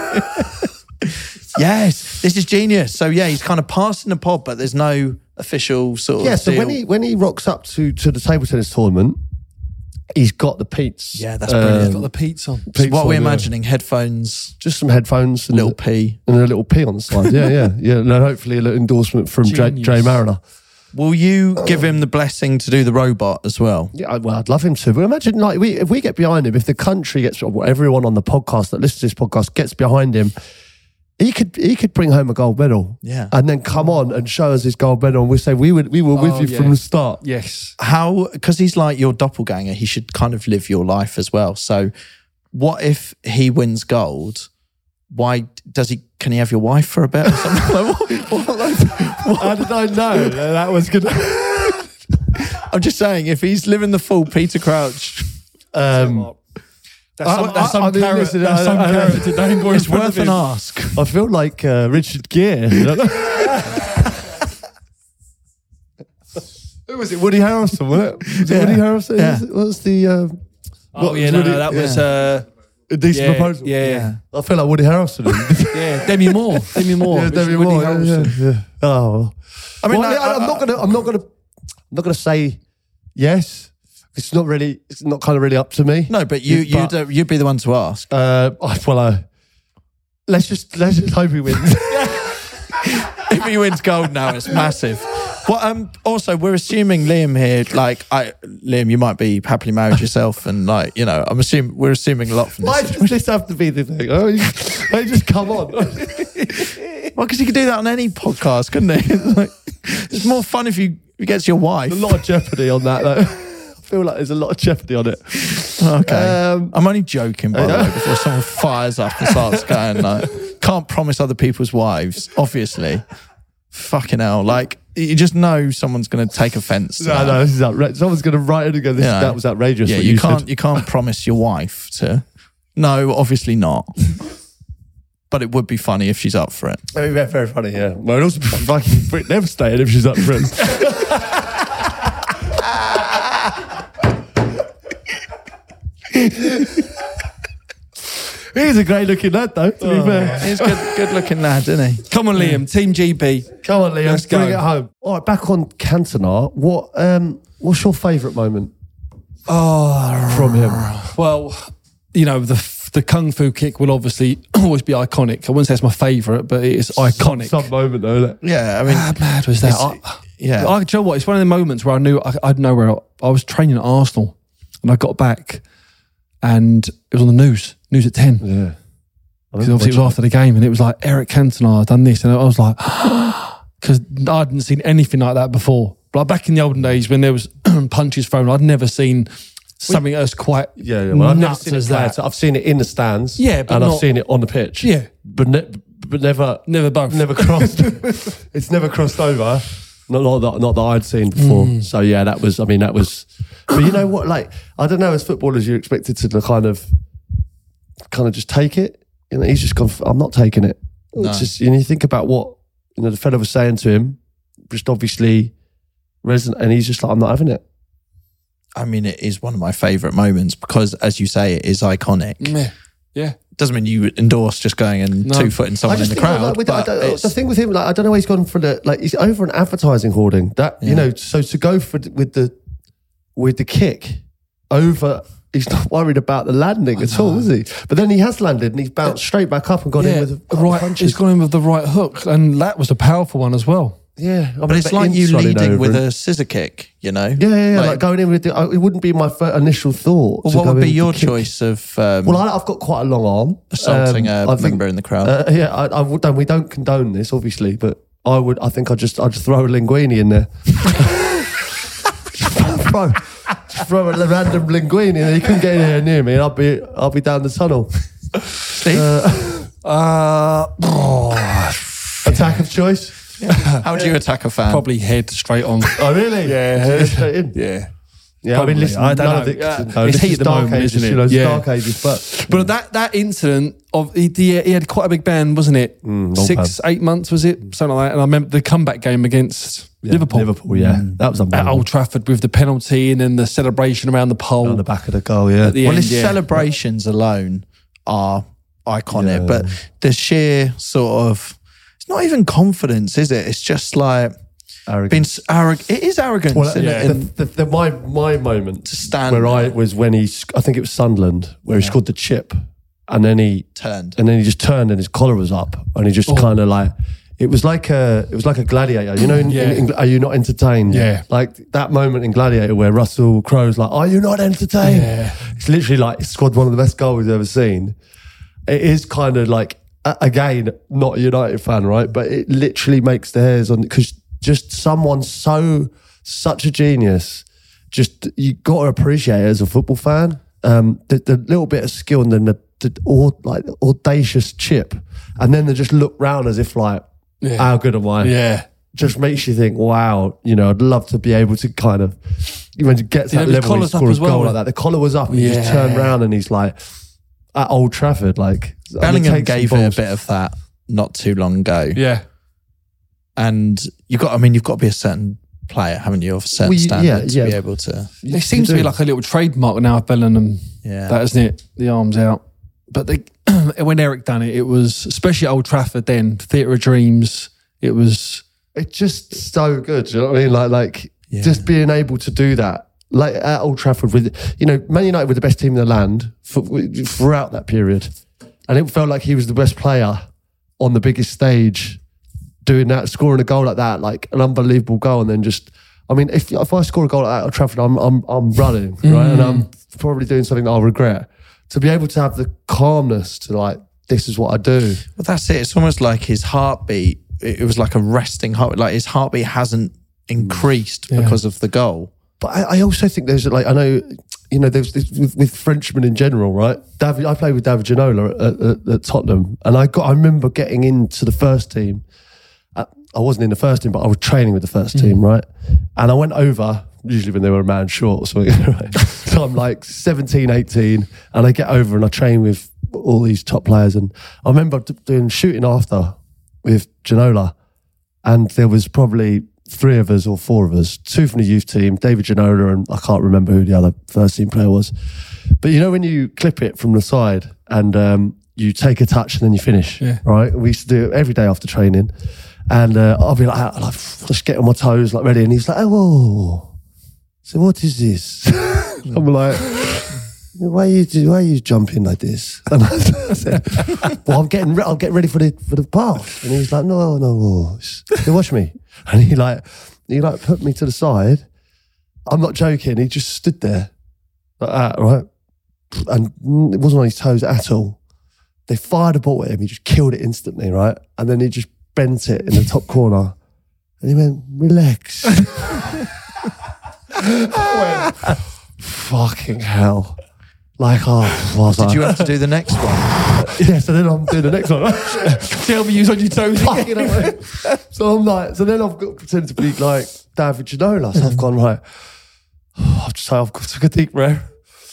Yes, this is genius. So yeah, he's kind of passing the pod, but there's no official sort of Yeah, so deal. when he when he rocks up to, to the table tennis tournament, he's got the Pete's. Yeah, that's brilliant. got the Pete's on. So Pete's what on, we're yeah. imagining, headphones, Just some headphones and, little P. and a little P on the side. Yeah, yeah, yeah. And then hopefully a little endorsement from Dre, Genius. Dre Mariner. Will you give him the blessing to do the robot as well? Yeah, I- well, I'd love him to. But imagine, like, we if we get behind him, if the country gets, or everyone on the podcast that listens to this podcast gets behind him, He could he could bring home a gold medal, Yeah. and then come on and show us his gold medal, and we say we would we were with Oh, you yeah. from the start. Yes. How, because he's like your doppelganger, he should kind of live your life as well. So what if he wins gold? Why does he, can he have your wife for a bit or something? Like, what, what, like, How did I know that, that was gonna? I'm just saying, if he's living the full Peter Crouch, Um, That's I- some, that's I- some I mean, carrot. listen, that's I- some I- carrot to Dane Boy's it's worth an ask. I feel like uh, Richard Gere. you know? Who was it? Woody Harrelson, wasn't it? Was it Yeah. Woody Harrelson? Yeah. What was the um, Oh, what yeah, was no, Woody- no, that was, yeah. uh, a decent yeah, proposal? yeah, yeah. I feel like Woody Harrelson. yeah, Demi Moore. Demi Moore. yeah, It was Demi Woody Moore. Yeah, Harrelson. yeah, yeah. Oh, well. I mean, Well, like, I, I'm I- not gonna. I'm not gonna. I'm not gonna say yes. It's not really. It's not kind of really up to me. No, but you, you'd, But- uh, you'd be the one to ask. Uh, I- well, uh, let's just let's just hope he wins. If he wins gold now, it's massive. Well, um, also, we're assuming Liam here, like, I, Liam, you might be happily married yourself, and like, you know, I'm assuming we're assuming a lot from Why this. does this have to be the thing? Oh, you, they just come on. Well, because he could do that on any podcast, couldn't he? Like, it's more fun if you if he gets your wife. There's a lot of jeopardy on that, though. I feel like there's a lot of jeopardy on it. Okay. Um, I'm only joking, by the way, before someone fires up and starts going like, can't promise other people's wives, obviously. Fucking hell. Like, you just know someone's going to take offence to No, that. no, this is outrageous. Someone's going to write it and go, this, You know, that was outrageous. Yeah, what you, you can't said. you can't promise your wife to. No, obviously not. But it would be funny if she's up for it. I mean, very, very funny, yeah. Well, it'd also be fucking Brit devastated if she's up for it. He's a great looking lad, though, to be fair. He's a good, good looking lad, isn't he? Come on, Liam. Team G B. Come on, Liam, Let's bring go. it home. All right, back on Cantona. What, um, what's your favourite moment Oh, from him? well, you know, the the kung fu kick will obviously always be iconic. I wouldn't say it's my favourite, but it is iconic. Some moment, though, isn't it? Yeah, I mean, How bad was that? It's- I, yeah. I, do you know what? It's one of the moments where I knew I, I'd know where I, I was training at Arsenal, and I got back, and it was on the news, news at ten. Yeah. Because obviously it was after the game, and it was like Eric Cantona had done this, and I was like, because I hadn't seen anything like that before. Like back in the olden days when there was punches thrown, I'd never seen something as quite Yeah, yeah. Well, I've never nuts seen it as played, that. so I've seen it in the stands. Yeah, but and I've not- seen it on the pitch. Yeah. but ne- but never, Never both. never crossed. It's never crossed over. Not, not that, not that I'd seen before. Mm. So yeah, that was. I mean, that was. But you know what? Like, I don't know. As footballers, you're expected to kind of, kind of just take it. You know, he's just gone. I'm not taking it. No. It's just, you know, you think about what you know the fella was saying to him. Just obviously resonant, and he's just like, I'm not having it. I mean, it is one of my favourite moments because, as you say, it is iconic. Yeah. Yeah. Doesn't mean you endorse just going and No. two-footing someone in the think, crowd. like, with, I but don't- it's- the thing with him, like, I don't know where he's gone for the like. He's over an advertising hoarding. That you Yeah. know, so to go for the- with the with the kick over, he's not worried about the landing at all, is he? But then he has landed and he's bounced straight back up and gone in Yeah, with a the couple right. punches. He's gone in with the right hook, and that was a powerful one as well. Yeah, I but it's like you leading with a scissor kick, you know? yeah, yeah, yeah. Like, Like, going in with the, uh, it wouldn't be my fir- initial thought. well, to what go would in be with your the kick. choice of um, Well, I, I've got quite a long arm. assaulting Um, a I think- member in the crowd? Uh, yeah, I, I would. Don't, we don't condone this, obviously, but I would. I think I just. I just throw a linguini in there. throw, just throw a random linguini, and he couldn't get in here near me, and I'll be. I'll be down the tunnel. Steve, Uh, oh, Attack of choice. how do you attack a fan? probably head straight on. Oh really? Yeah. Straight in. Yeah. Yeah, I mean, Probably. listen, I don't none know. of it. Yeah. no, It's this heat is at the dark moment, ages, isn't it? You know, it's Yeah. dark ages, but But that that incident of he, he he had quite a big band, wasn't it? long Six, eight months was it? Something like that. And I remember the comeback game against yeah, Liverpool. Liverpool, yeah, that was At unbelievable. Old Trafford with the penalty and then the celebration around the pole. On the back of the goal, yeah. At the Well, end, his yeah. celebrations alone are iconic, Yeah. but the sheer sort of, it's not even confidence, is it? It's just like Arrogant. being s- arrogant. It is arrogance. Well, isn't yeah. it? the, And- the, the, my my moment To stand where I there. was when he, sc- I think it was Sunderland, where he scored the chip, and then he Turned. and then he just turned and his collar was up, and he just Oh. kind of like, it was like a, it was like a gladiator. You know, in, Yeah. in, in, Are You Not Entertained? Yeah. like that moment in Gladiator where Russell Crowe's like, Are you not entertained? Yeah. It's literally like he scored one of the best goals we've ever seen. It is kind of like uh, again, not a United fan, right? But it literally makes the hairs on, because just someone so, such a genius, just, you got to appreciate it as a football fan. Um, the, the little bit of skill and then the, the or, like audacious chip. And then they just look round as if like, yeah. how good am I? Yeah. Just makes you think, wow, you know, I'd love to be able to kind of, when you get to you that know, level, when you score a well, goal like that. The collar was up and yeah. he just turned around and he's like, at Old Trafford, like. Bellingham gave it a bit of that not too long ago. Yeah. And you've got, I mean, you've got to be a certain player, haven't you, of a certain well, you, standard yeah, to yeah. be able to. It seems to be like a little trademark now of Bellingham. Yeah. That isn't it? The arms out. But they, when Eric done it, it was, especially at Old Trafford then, Theatre of Dreams, it was... It's just so good, do you know what I mean? Like, like Yeah. just being able to do that. Like at Old Trafford with, you know, Man United were the best team in the land for, throughout that period. And it felt like he was the best player on the biggest stage doing that, scoring a goal like that, like an unbelievable goal. And then just, I mean, if if I score a goal like that at Old Trafford, I'm, I'm, I'm running, right? Mm. And I'm probably doing something that I'll regret. To be able to have the calmness to like, this is what I do. Well, that's it. It's almost like his heartbeat, it was like a resting heart. Like his heartbeat hasn't increased yeah. because of the goal. But I, I also think there's like, I know, you know, there's this, with, with Frenchmen in general, right? David, I played with David Ginola at, at, at Tottenham, and I got, I remember getting into the first team. I wasn't in the first team, but I was training with the first team, mm. right? And I went over, usually when they were a man short or something. Right? So I'm like seventeen, eighteen, and I get over and I train with all these top players. And I remember doing shooting after with Ginola, and there was probably three of us or four of us, two from the youth team, David Ginola, and I can't remember who the other first team player was. But you know when you clip it from the side and um, you take a touch and then you finish, yeah. right? We used to do it every day after training. And uh, I'll be like, like, just get on my toes, like ready. And he's like, oh, whoa. So what is this? I'm like, why are you why are you jumping like this? And I said, well, I'm getting re- I'll get ready for the for the pass. And he's like, no, no, you watch me. And he like he like put me to the side. I'm not joking. He just stood there like that, right? And it wasn't on his toes at all. They fired a ball at him. He just killed it instantly, right? And then he just bent it in the top corner. And he went, relax. I went, fucking hell. Like, oh, was Did I? you have to do the next one? Yeah, so then I'm doing the next one. Tell me you was on your toes. Fucking hell. So I'm like, so then I've got to pretend to be like David Ginola. So I've gone, right, oh, I've just I've got, took a deep breath.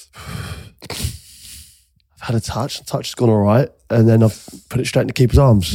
I've had a touch, the touch has gone all right. And then I've put it straight in the keeper's arms.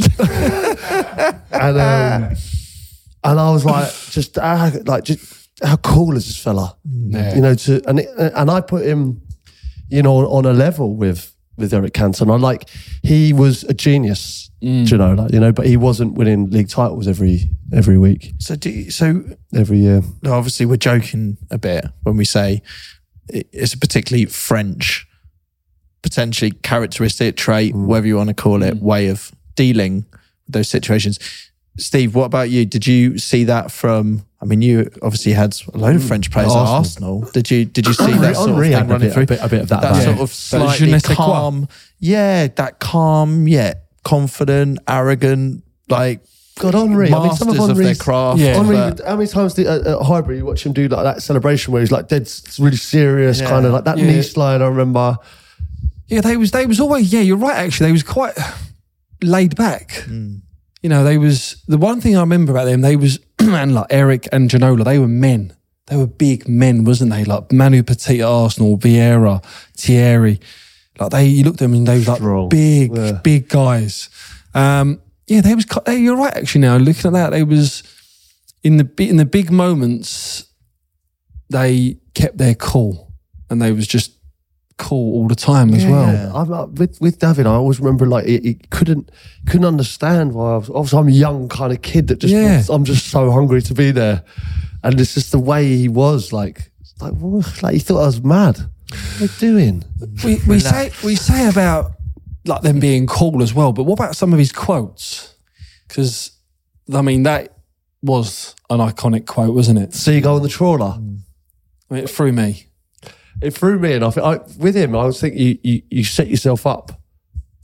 and um, and I was like, just uh, like, just how cool is this fella? Yeah. You know, to and it, and I put him, you know, on a level with with Eric Cantona. I like he was a genius, mm. you know, like, you know, but he wasn't winning league titles every every week. So do you, so every year. Obviously, we're joking a bit when we say it's a particularly French, potentially characteristic trait, mm. whatever you want to call it, mm. way of dealing with those situations. Steve, what about you? Did you see that from? I mean, you obviously had a load of French players at Arsenal. Arsenal. Did you? Did you see that sort of thing running a bit, through? A bit, a bit of that. That that sort of slightly calm, yeah, that calm, yeah, confident, arrogant, like God, Henry. masters I mean, some of, of their Henry's, craft. Yeah. Henry, but- how many times did, uh, at Highbury you watch him do like that celebration where he's like dead, really serious, Yeah. kind of like that Yeah. knee slide? I remember. Yeah, they was they was always, yeah, you're right, actually. They was quite laid back. Mm. You know, they was, the one thing I remember about them, they was, and like Eric and Ginola, they were men. They were big men, wasn't they? Like Manu Petit at Arsenal, Vieira, Thierry. Like they, you looked at them and they was like Strong. big, Yeah. big guys. Um, yeah, they was, they, you're right, actually, now, looking at that, they was, in the, bi- in the big moments, they kept their cool and they was just cool all the time as Yeah, well. yeah. I'm, uh, with with David, I always remember like he, he couldn't couldn't understand why I was. Obviously, I'm a young kind of kid that just Yeah. I'm just so hungry to be there, and it's just the way he was like like what, like he thought I was mad. What are you doing? We we say we say about like them being cool as well, but what about some of his quotes? Because I mean that was an iconic quote, wasn't it? Seagull and the trawler. I mean, it threw me. It threw me, and I think I, with him, I was thinking you, you you set yourself up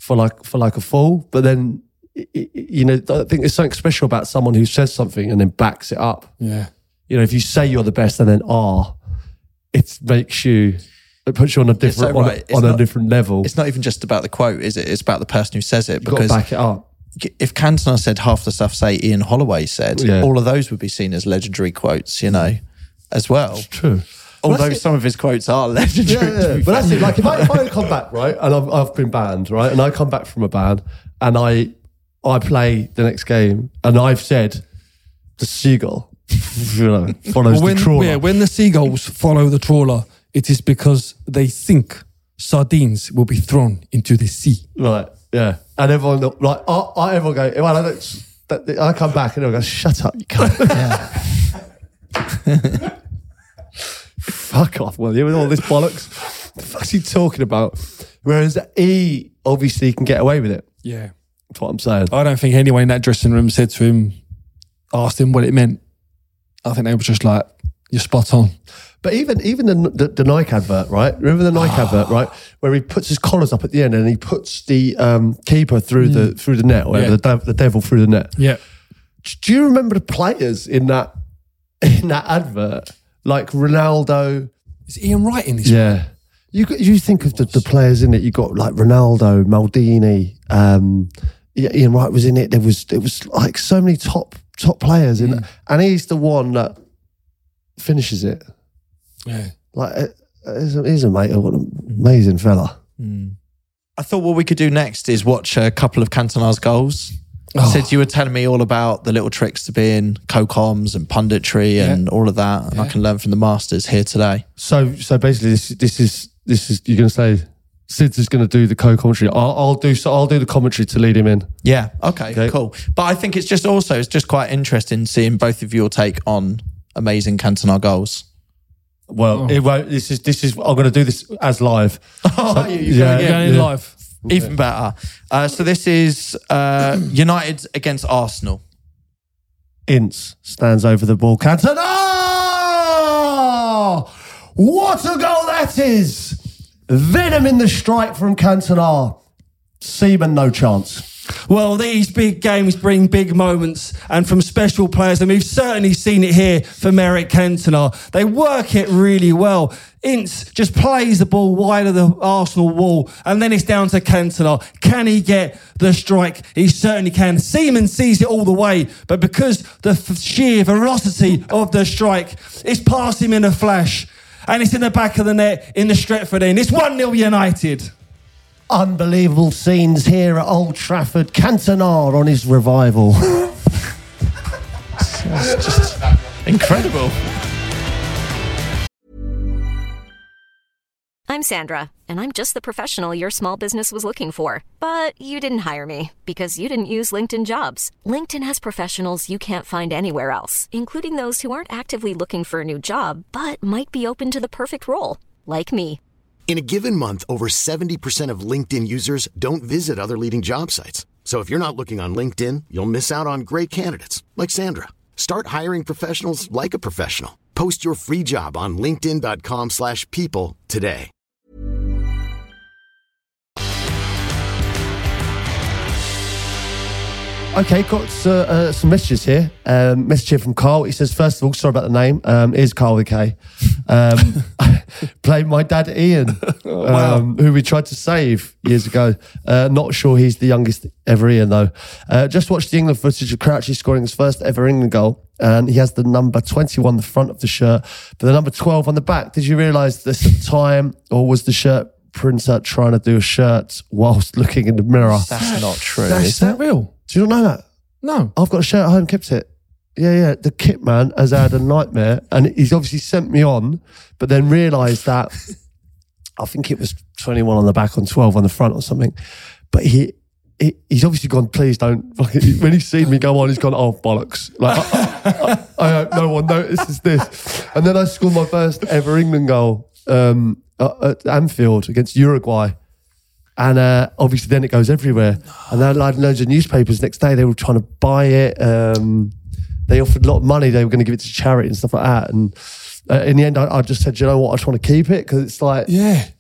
for like for like a fool. But then, you know, I think there's something special about someone who says something and then backs it up. Yeah. You know, if you say you're the best and then are, it makes you, it puts you on a different so on, right. a, on not, a different level. It's not even just about the quote, is it? It's about the person who says it. You've got to Because back it up. if Cantona said half the stuff, say Ian Holloway said, Yeah. all of those would be seen as legendary quotes, you know, as well. It's true. Although that's it. some of his quotes are legendary. Yeah, yeah. But that's it. Like if I, if I come back, right, and I've, I've been banned, right, and I come back from a ban, and I I play the next game, and I've said the seagull, you know, follows Well, when, the trawler. yeah, when the seagulls follow the trawler, it is because they think sardines will be thrown into the sea. Right, yeah, and everyone like I, I everyone go. Well, I, don't, that, I come back and everyone goes, "Shut up, you cunt." Yeah. Fuck off, will you, with all this bollocks? The fuck's he talking about? Whereas he obviously can get away with it. Yeah. That's what I'm saying. I don't think anyone in that dressing room said to him, asked him what it meant. I think they were just like, you're spot on. But even even the, the, the Nike advert, right? Remember the Nike advert, right? Where he puts his collars up at the end and he puts the um, keeper through Mm. the through the net, or whatever, Yeah. the, dev, the devil through the net. Yeah. Do you remember the players in that in that advert? Like Ronaldo. Is Ian Wright in this? Yeah. You got- you think of the, the players in it. You got like Ronaldo, Maldini, um, yeah, Ian Wright was in it. There was it was like so many top top players in Mm. it, and he's the one that finishes it. Yeah. Like uh, he's a, he's a mate. What an amazing fella. I thought what we could do next is watch a couple of Cantona's goals. Oh. Said you were telling me all about the little tricks to being co-coms and punditry and all of that, and I can learn from the masters here today. So so basically, this this is this is you're going to say Sid's is going to do the co-commentary. I'll, I'll do so. I'll do the commentary to lead him in. Yeah, okay, Okay. cool. But I think it's just also, it's just quite interesting seeing both of your take on amazing Cantona goals. Well, it won't. This is this is. I'm going to do this as live. Oh, you, you yeah, You're going in live. Even better. Uh, so this is uh, United against Arsenal. Ince stands over the ball. Cantona! What a goal that is! Venom in the strike from Cantona. Seaman, no chance. Well, these big games bring big moments, and from special players, and we've certainly seen it here from Eric Cantona. They work it really well. Ince just plays the ball wide of the Arsenal wall, and then it's down to Cantona. Can he get the strike? He certainly can. Seaman sees it all the way, but because the f- sheer ferocity of the strike, it's past him in a flash, and it's in the back of the net in the Stretford end. It's one nil United. Unbelievable scenes here at Old Trafford. Cantona on his revival. Incredible. I'm Sandra, and I'm just the professional your small business was looking for. But you didn't hire me because you didn't use LinkedIn Jobs. LinkedIn has professionals you can't find anywhere else, including those who aren't actively looking for a new job, but might be open to the perfect role, like me. In a given month, over seventy percent of LinkedIn users don't visit other leading job sites. So if you're not looking on LinkedIn, you'll miss out on great candidates like Sandra. Start hiring professionals like a professional. Post your free job on linkedin dot com slash people today. Okay, got uh, uh, some messages here. Um, message here from Carl. He says, first of all, sorry about the name. Um, it is Carl with K. Um, played my dad Ian, um, who we tried to save years ago. Uh, not sure he's the youngest ever Ian, though. Uh, just watched the England footage of Crouchy scoring his first ever England goal. And he has the number twenty-one on the front of the shirt, but the number twelve on the back. Did you realise this at the time, or was the shirt printer trying to do a shirt whilst looking in the mirror? That's not true. That's Is that real? Do you not know that? No. I've got a shirt at home, kept it. Yeah, yeah. The kit man has had a nightmare, and he's obviously sent me on, but then realised that I think it was twenty-one on the back and twelve on the front or something. But he, he he's obviously gone, please don't. When he's seen me go on, he's gone, oh, bollocks. Like, I, I, I hope no one notices this. And then I scored my first ever England goal um, at Anfield against Uruguay. And uh, obviously then it goes everywhere. And then like loads of newspapers next day, they were trying to buy it. Um, they offered a lot of money. They were going to give it to charity and stuff like that. And uh, in the end, I, I just said, you know what, I just want to keep it because it's like, Yeah.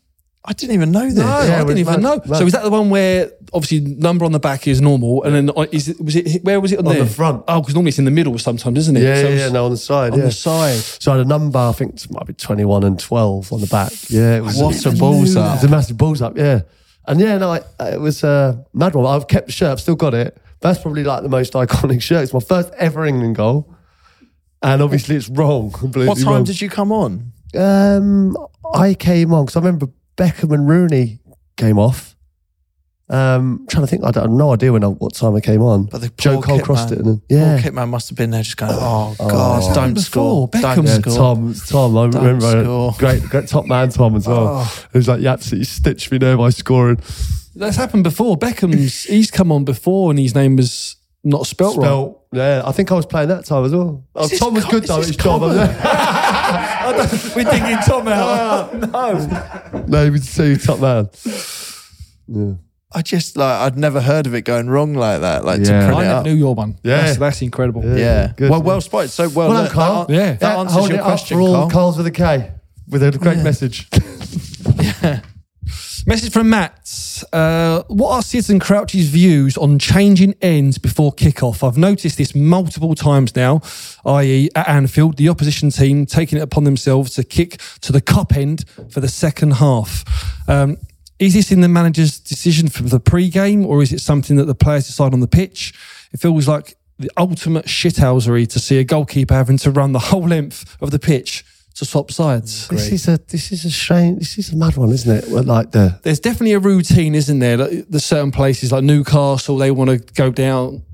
I didn't even know this. No, Yeah, I it was didn't even mad, know. mad. So is that the one where obviously number on the back is normal, and then on- is it was it where was it on, On there? the front. Oh, because normally it's in the middle sometimes, isn't it? Yeah, So yeah, it's yeah, no, on the side. on yeah. the side. So I had a number, I think it might be twenty-one and twelve on the back. Yeah, it was What a balls up. It was a massive balls up, yeah. And yeah, no, it, it was a mad one. I've kept the shirt, I've still got it. That's probably like the most iconic shirt. It's my first ever England goal. And obviously it's wrong. Completely What time wrong. did you come on? Um, I came on because I remember Beckham and Rooney came off. Um, trying to think, I don't I have no idea when I, what time I came on. But the Joe poor Cole kit crossed man, it, and then, yeah, Poor kit man must have been there just going, oh, God, Oh. don't Before, score. Beckham Don't yeah, score. Tom, Tom, I Don't remember, score. great, great top man, Tom as well. He was like, you absolutely stitched me there by scoring. That's happened before. Beckham's he's come on before, and his name was not spelt, right. Spelt, yeah, I think I was playing that time as well. Oh, this Tom was co- good is though. this His job. common? We're digging Tom out. no. No, he was so top man. Yeah. I just, like, I'd never heard of it going wrong like that, like Yeah. to print I it never up. knew your one. Yeah. That's, that's incredible. Yeah. Yeah. Good. Well, well spotted. So well, Well done, look, Carl. that, Yeah. that answers Hold your it up question, for all Carl. Carls with a K with a great message. Message from Matt. Uh, what are Sid's and Crouch's views on changing ends before kickoff? I've noticed this multiple times now, that is at Anfield, the opposition team taking it upon themselves to kick to the cop end for the second half. Um, is this in the manager's decision for the pre-game, or is it something that the players decide on the pitch? It feels like the ultimate shithousery to see a goalkeeper having to run the whole length of the pitch to swap sides. This is a this is a strange. This is a mad one, isn't it? Well, like the There's definitely a routine, isn't there? Like, there's certain places like Newcastle, they want to go down,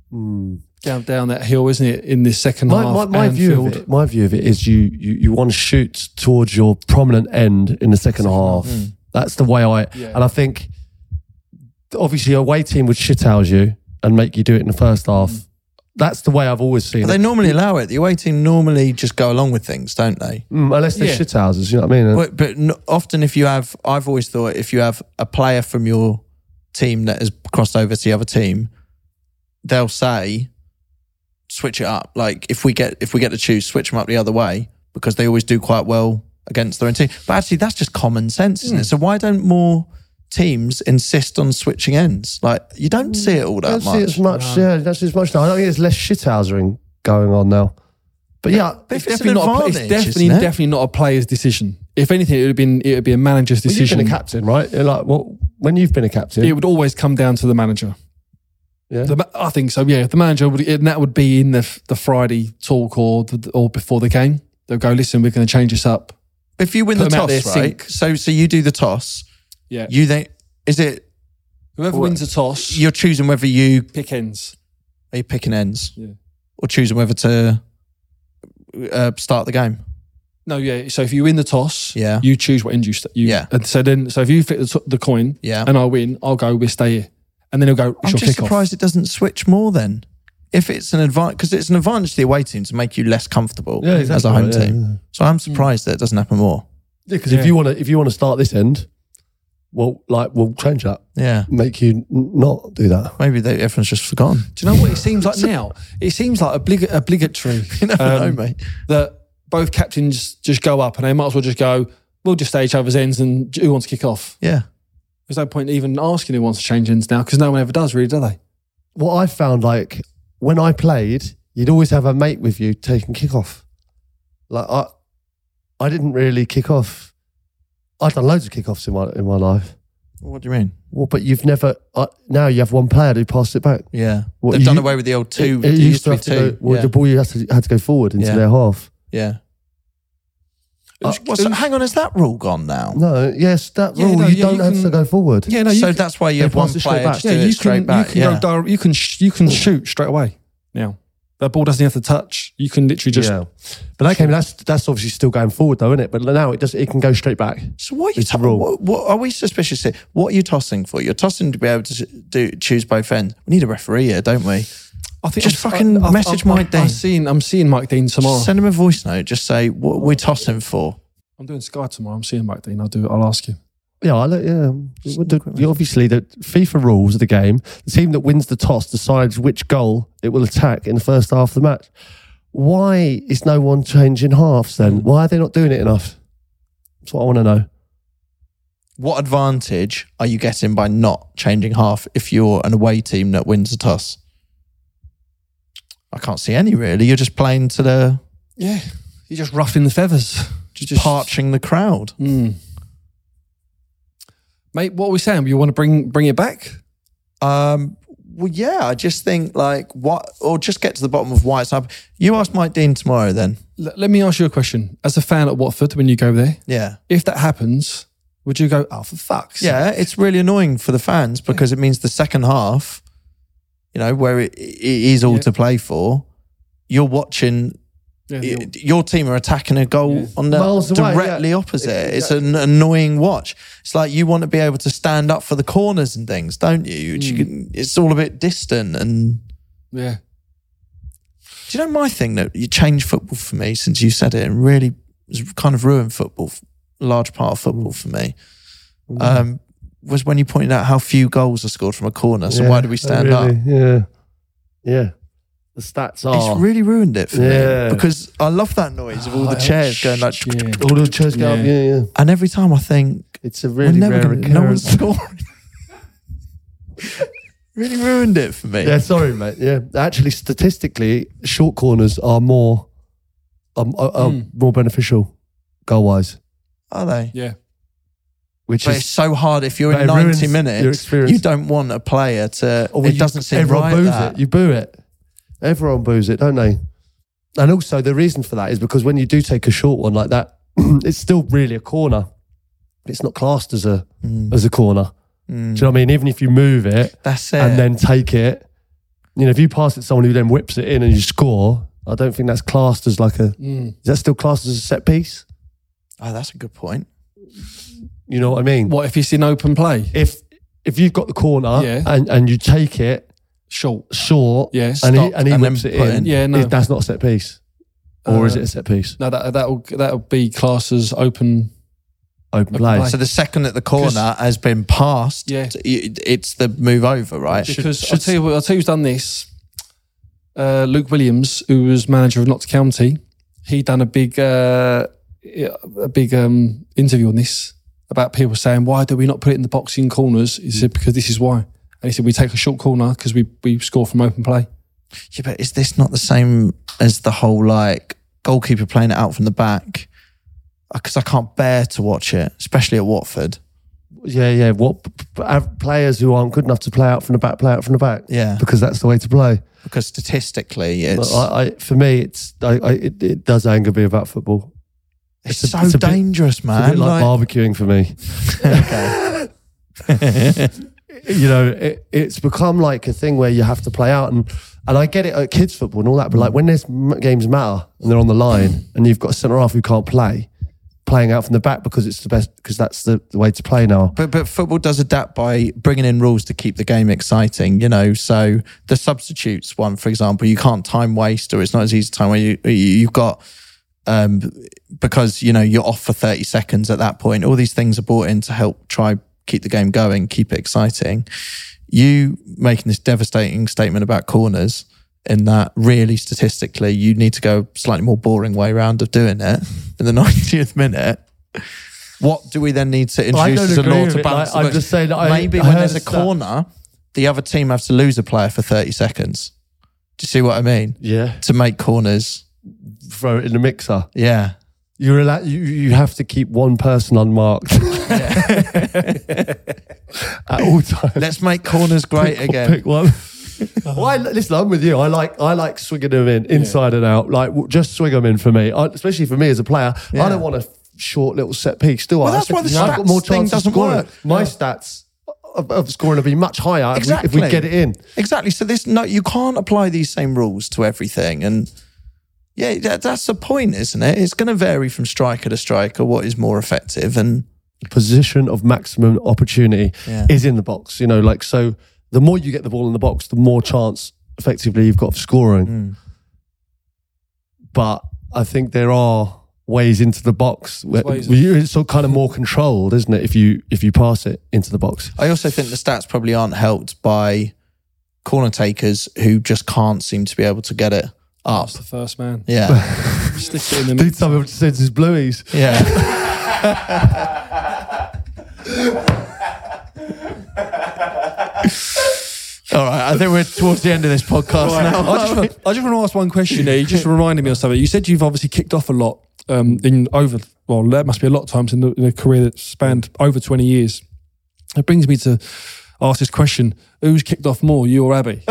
down down that hill, isn't it? In this second my, half, my, my view of Anfield. it. My view of it is you you, you want to shoot towards your prominent end in the second, half. That's the way I. And I think obviously a away team would shithouse you and make you do it in the first half. That's the way I've always seen But it. they normally allow it. The away team normally just go along with things, don't they? Mm, unless they're Yeah. shithouses, you know what I mean? But, but no, often if you have, I've always thought if you have a player from your team that has crossed over to the other team, they'll say, switch it up. Like if we get if we get to choose, switch them up the other way, because they always do quite well against their own team. But actually, that's just common sense, isn't it? So why don't more teams insist on switching ends? Like you don't see it all I that don't see it much. as much. Yeah, don't see it as much now. I don't think there's less shithousing going on now. But yeah, But It's if it's definitely an not. A, it's advantage, definitely isn't it? definitely not a player's decision. If anything, it would have been it would be a manager's well, you've decision. been a captain, right? You're like, well, when you've been a captain, It would always come down to the manager. yeah. The, ma- I think so. Yeah, the manager would, and that would be in the the Friday talk or the, or before the game. They'll go, listen, we're going to change this up. If you win Put the them out toss, there, right? sink. So so you do the toss. Yeah, You then is it whoever Well, wins the toss, you're choosing whether you pick ends. are you picking ends Yeah. or choosing whether to uh, start the game. No, yeah. So if you win the toss, Yeah. you choose what end you. St- you Yeah. And so then, so if you fit the, t- the coin, Yeah. and I win, I'll go. We stay here, and then he'll go. It's I'm your just kick-off. surprised it doesn't switch more then. If it's an advantage, because it's an advantage to the away team to make you less comfortable Yeah, exactly as a home right, yeah, team. yeah. So I'm surprised that it doesn't happen more. Because Yeah. if you want to, if you want to start this end, well, like we'll change that, Yeah. make you n- not do that. Maybe they, everyone's just forgotten. Do you know what it seems like now? It seems like oblig- obligatory. You never um, know, mate. That both captains just go up, and they might as well just go. We'll just stay each other's ends, and who wants to kick off? Yeah. There's no point even asking who wants to change ends now, because no one ever does, really, do they? What I found, like when I played, you'd always have a mate with you taking kick off. Like I, I didn't really kick off. I've done loads of kickoffs in my in my life. What do you mean? Well, but you've never. Uh, now you have one player who passed it back. Yeah. What, They've you- done away with the old two. It, it It used to be have to two. go. Well, yeah. the ball you had to had to go forward into Yeah. their half. yeah. Uh, What's that- hang on, is that rule gone now? No, yes, that Yeah, rule no, you yeah, don't you have can- to go forward. Yeah, no. You so can, that's why you they have one pass it straight player back. just yeah, do you it straight can. back. You can yeah. go. Direct, you can. sh- You can shoot straight away now. That ball doesn't have to touch. You can literally just. yeah, but that game that's that's obviously still going forward though, isn't it? But now it does. It can go straight back. So what are you It's a to- rule. what, what are we suspicious here? What are you tossing for? You're tossing to be able to do choose both ends. We need a referee here, don't we? I think Just I'm- fucking I- I- message I- Mike I- Dean. I'm seeing. I'm seeing Mike Dean tomorrow. Send him a voice note. Just say what we're tossing for. I'm doing Sky tomorrow. I'm seeing Mike Dean. I'll do. I'll ask you. Yeah, I look, yeah. The, the, obviously, the FIFA rules of the game. The team that wins the toss decides which goal it will attack in the first half of the match. Why is no one changing halves then? Why are they not doing it enough? That's what I want to know. what advantage are you getting by not changing half if you're an away team that wins a toss? I can't see any really. You're just playing to the Yeah, you're just roughing the feathers. just, just parching the crowd. Mm. Mate, what are we saying? You want to bring bring it back? Um, well, yeah, I just think like what, or just get to the bottom of why it's up. You ask Mike Dean tomorrow then. L- let me ask you a question. As a fan at Watford, when you go there, Yeah. if that happens, would you go, oh, for fuck's sake? Yeah, it's really annoying for the fans because it means the second half, you know, where it, it is all Yeah. to play for, you're watching, Yeah, y- your team are attacking a goal Yeah. on the Miles away, directly yeah. opposite. It's an annoying watch. It's like you want to be able to stand up for the corners and things, don't you? Which you can, it's all a bit distant. And yeah. do you know my thing that you changed football for me since you said it and really has kind of ruined football, a large part of football for me, um, was when you pointed out how few goals are scored from a corner. So Yeah, why do we stand really, up? Yeah. Yeah. The stats are. It's really ruined it for Yeah. me because I love that noise of all the Oh, chairs going like, yeah. all those chairs go up. Yeah. Yeah, yeah. and every time I think, It's a we're really never rare going to, no one's occurrence. scoring. Really ruined it for me. Yeah, sorry, mate. Yeah, actually, statistically, short corners are more, um, are, are Mm. more beneficial goal wise. Are they? Yeah. Which But it's is so hard if you're but in it ruins ninety your minutes. experience. You don't want a player to. or it you- doesn't seem everyone right. boos that. it. You boo it. Everyone boos it, don't they? And also, the reason for that is because when you do take a short one like that, it's still really a corner. It's not classed as a Mm. as a corner. Do you know what I mean? Even if you move it That's it. and then take it, you know, if you pass it to someone who then whips it in and you score, I don't think that's classed as like a. Mm. Is that still classed as a set piece? oh, that's a good point. You know what I mean? What if it's in open play? If if you've got the corner Yeah. and, and you take it Short. short, Yeah, and he stopped and he and then whips it put in, in. Yeah, no. is- that's not a set piece, or is Uh, it a set piece? No, that that'll that'll be classed as open. Open open play. play. So the second that the corner has been passed, Yeah. it- it's the move over, right? Because should- I'll tell you what, I'll tell you who's done this. Uh, Luke Williams, who was manager of Notts County, he done a big uh, a big um, interview on this about people saying, why do we not put it in the boxing corners? He said, because this is why. And he said, we take a short corner because we, we score from open play. Yeah, but is this not the same as the whole like goalkeeper playing it out from the back? Because I can't bear to watch it, especially at Watford. Yeah, yeah. What p- p- have players who aren't good enough to play out from the back, play out from the back. Yeah. because that's the way to play. Because statistically, it's But I, I, for me, it's I, I, it, it does anger me about football. it's, it's a- so it's a bit- dangerous, It's a man. bit like, barbecuing for me. You know, it, it's become like a thing where you have to play out, and and I get it at kids football and all that, but like when there's m- games matter and they're on the line, and you've got a centre half who can't play, playing out from the back because it's the best, because that's the, the way to play now. But but football does adapt by bringing in rules to keep the game exciting, you know. So the substitutes one, for example, you can't time waste, or it's not as easy to time waste. You, you've got um, because you know you're off for thirty seconds at that point. All these things are brought in to help try keep the game going, keep it exciting. You making this devastating statement about corners, in that really statistically you need to go a slightly more boring way round of doing it in the ninetieth minute. What do we then need to I introduce don't as a agree law with to it. balance Like, the I'm books? just saying that I- Maybe I when heard there's a a stat- corner, the other team has to lose a player for thirty seconds. Do you see what I mean? Yeah, To make corners. throw it in the mixer. Yeah. You're allowed, you you have to keep one person unmarked at all times. Let's make corners great pick, again. Pick one. Well, I, listen, I'm with you. I like I like swinging them in inside and out. Like w- just swing them in for me, I, especially for me as a player. Yeah. I don't want a short little set piece, do I? Well, that's why the I've got stats more thing chance of doesn't scoring. work. My Yeah. stats of, of scoring will be much higher if we- if Exactly. we get it in. Exactly. So this no, you can't apply these same rules to everything, and yeah, that, that's the point, isn't it? It's going to vary from striker to striker what is more effective, and Position of maximum opportunity Yeah. is in the box. You know, like so. The more you get the ball in the box, the more chance effectively you've got of scoring. Mm. But I think there are ways into the box where ways. you- it's sort of kind of more controlled, isn't it? If you if you pass it into the box. I also think the stats probably aren't helped by corner takers who just can't seem to be able to get it up. That's the first man. Yeah, Stick it in the Need someone to send his blueies. yeah. All right, I think we're towards the end of this podcast Right. now. I, just, I just want to ask one question there. You just reminded me of something. You said you've obviously kicked off a lot um, in over, well, that must be a lot of times in, the, in a career that spanned over twenty years. It brings me to ask this question. Who's kicked off more, you or Abby?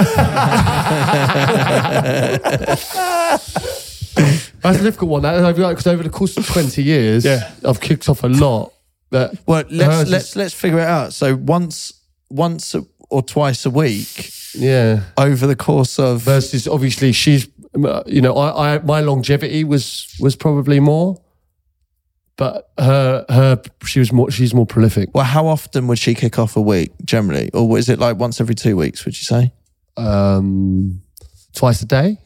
That's a difficult one. Because over the course of twenty years, Yeah. I've kicked off a lot. But Well, let's hers let's is- let's figure it out. So once once or twice a week yeah. over the course of Versus, obviously, she's, you know, I, I my longevity was was probably more, but her her she was more she's more prolific. well, how often would she kick off a week generally, or is it like once every two weeks? Would you say? Um, twice a day.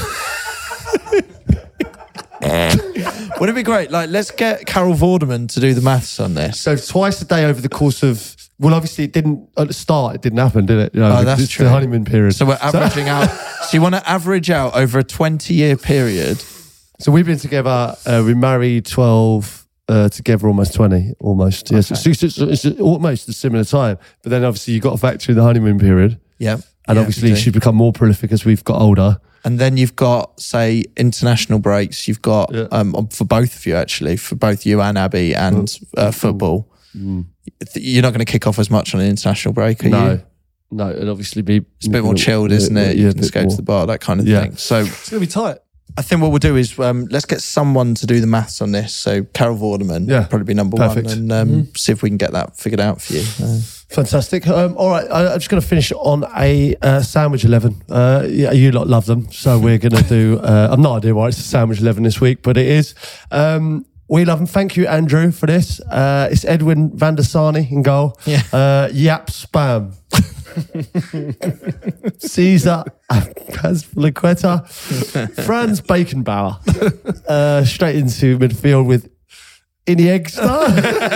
Would it be great? Like, let's get Carol Vorderman to do the maths on this. So twice a day over the course of. Well, obviously, it didn't at the start. It didn't happen, did it? You know, Oh, that's it's true. The honeymoon period. So we're averaging out. So you want to average out over a twenty-year period? So we've been together. Uh, we married twelve. Uh, together almost twenty, almost. Yes, Okay. it's, it's, it's almost a similar time. But then obviously you got to factor in the honeymoon period, Yeah. and Yeah, obviously we do. she's become more prolific as we've got older. And then you've got, say, international breaks. You've got Yeah. um, for both of you, actually, for both you and Abby, and uh, football. You're not going to kick off as much on an international break, are No, you? no, and obviously be It's a bit more chilled, isn't it? Yeah, You a can bit just go more. to the bar, that kind of Yeah. thing. So It's going to be tight. I think what we'll do is um, let's get someone to do the maths on this. So Carol Vorderman Yeah. will probably be number Perfect. one, and um, see if we can get that figured out for you. Uh, Fantastic. Um, all right, I, I'm just going to finish on a uh, sandwich eleven. Uh, yeah, you lot love them, so we're going to do. Uh, I've no idea why it's a sandwich eleven this week, but it is. Um, we love them. Thank you, Andrew, for this. Uh, it's Edwin van der Sarni in goal. Yeah. Uh, Yap Spam. Caesar Azpilicueta. Franz Baconbauer. Uh, straight into midfield with Iniesta.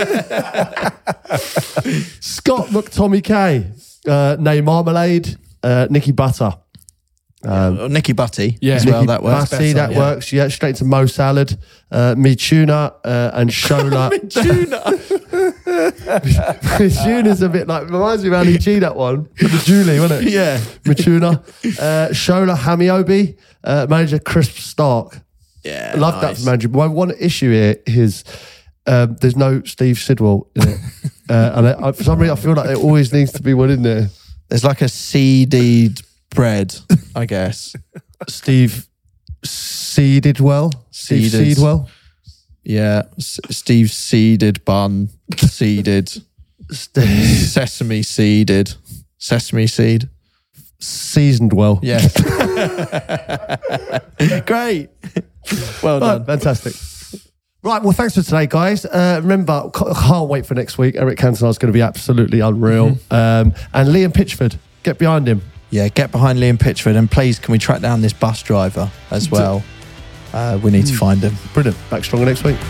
Scott McTommy K. Uh, Nay Marmalade. Uh, Nicky Butter. Um, Nicky Butty yeah, as well. Nicky That works. Butty, that Yeah. works. Yeah, straight to Mo Salad. Uh, me Tuna uh, and Shola. Tuna's a bit like, reminds me of Ali G, that one. The Julie, wasn't it? Yeah. Matuna. Uh, Shola Hamiobi. Uh, manager Crisp Stark. Yeah. I love that nice. for manager. My one issue here is um, there's no Steve Sidwell in it. uh, and I, I, for some reason, I feel like there always needs to be one in there. There's like a seeded bread, I guess. Steve Seeded well. Steve Seeded. Seedwell. Yeah. S- Steve seeded bun, seeded. Steve Sesame seeded. Sesame seed. Seasoned well. Yeah. Great. Well Right, done. fantastic. Right, well, thanks for today, guys. Uh, remember, ca- can't wait for next week. Eric Cantona is going to be absolutely unreal. Mm-hmm. Um, and Liam Pitchford, get behind him. Yeah, get behind Liam Pitchford, and please, can we track down this bus driver as well? Uh, we need to find him. Brilliant. Back stronger next week.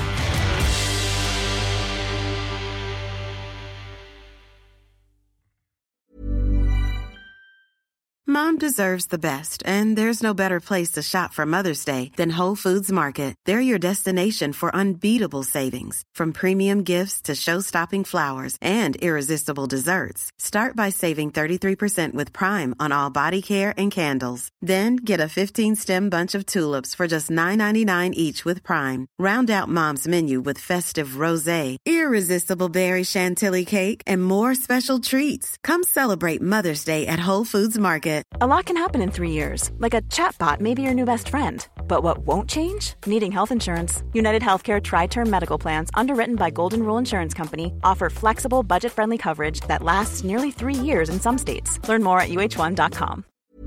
Mom deserves the best, and there's no better place to shop for Mother's Day than Whole Foods Market. They're your destination for unbeatable savings, from premium gifts to show-stopping flowers and irresistible desserts. Start by saving thirty-three percent with Prime on all body care and candles. Then get a fifteen-stem bunch of tulips for just nine ninety-nine each with Prime. Round out Mom's menu with festive rosé, irresistible berry chantilly cake, and more special treats. Come celebrate Mother's Day at Whole Foods Market. A lot can happen in three years, like a chatbot may be your new best friend. But what won't change? Needing health insurance. United Healthcare Tri-Term Medical Plans, underwritten by Golden Rule Insurance Company, offer flexible, budget-friendly coverage that lasts nearly three years in some states. Learn more at U H one dot com.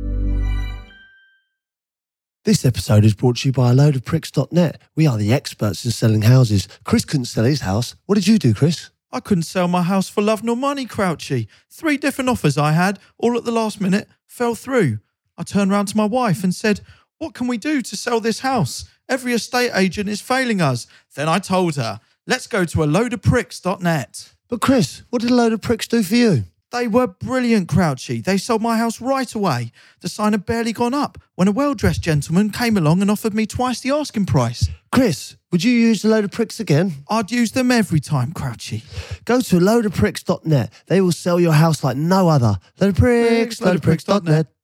This episode is brought to you by a load of pricks dot net. We are the experts in selling houses. Chris couldn't sell his house. What did you do, Chris? I couldn't sell my house for love nor money, Crouchy. Three different offers I had, all at the last minute, fell through. I turned round to my wife and said, what can we do to sell this house? Every estate agent is failing us. Then I told her, let's go to a load of pricks dot net. But Chris, what did a load of pricks do for you? They were brilliant, Crouchy. They sold my house right away. The sign had barely gone up when a well-dressed gentleman came along and offered me twice the asking price. Chris, would you use a load of pricks again? I'd use them every time, Crouchy. Go to load of pricks dot net. They will sell your house like no other. Load of pricks, load of pricks dot net.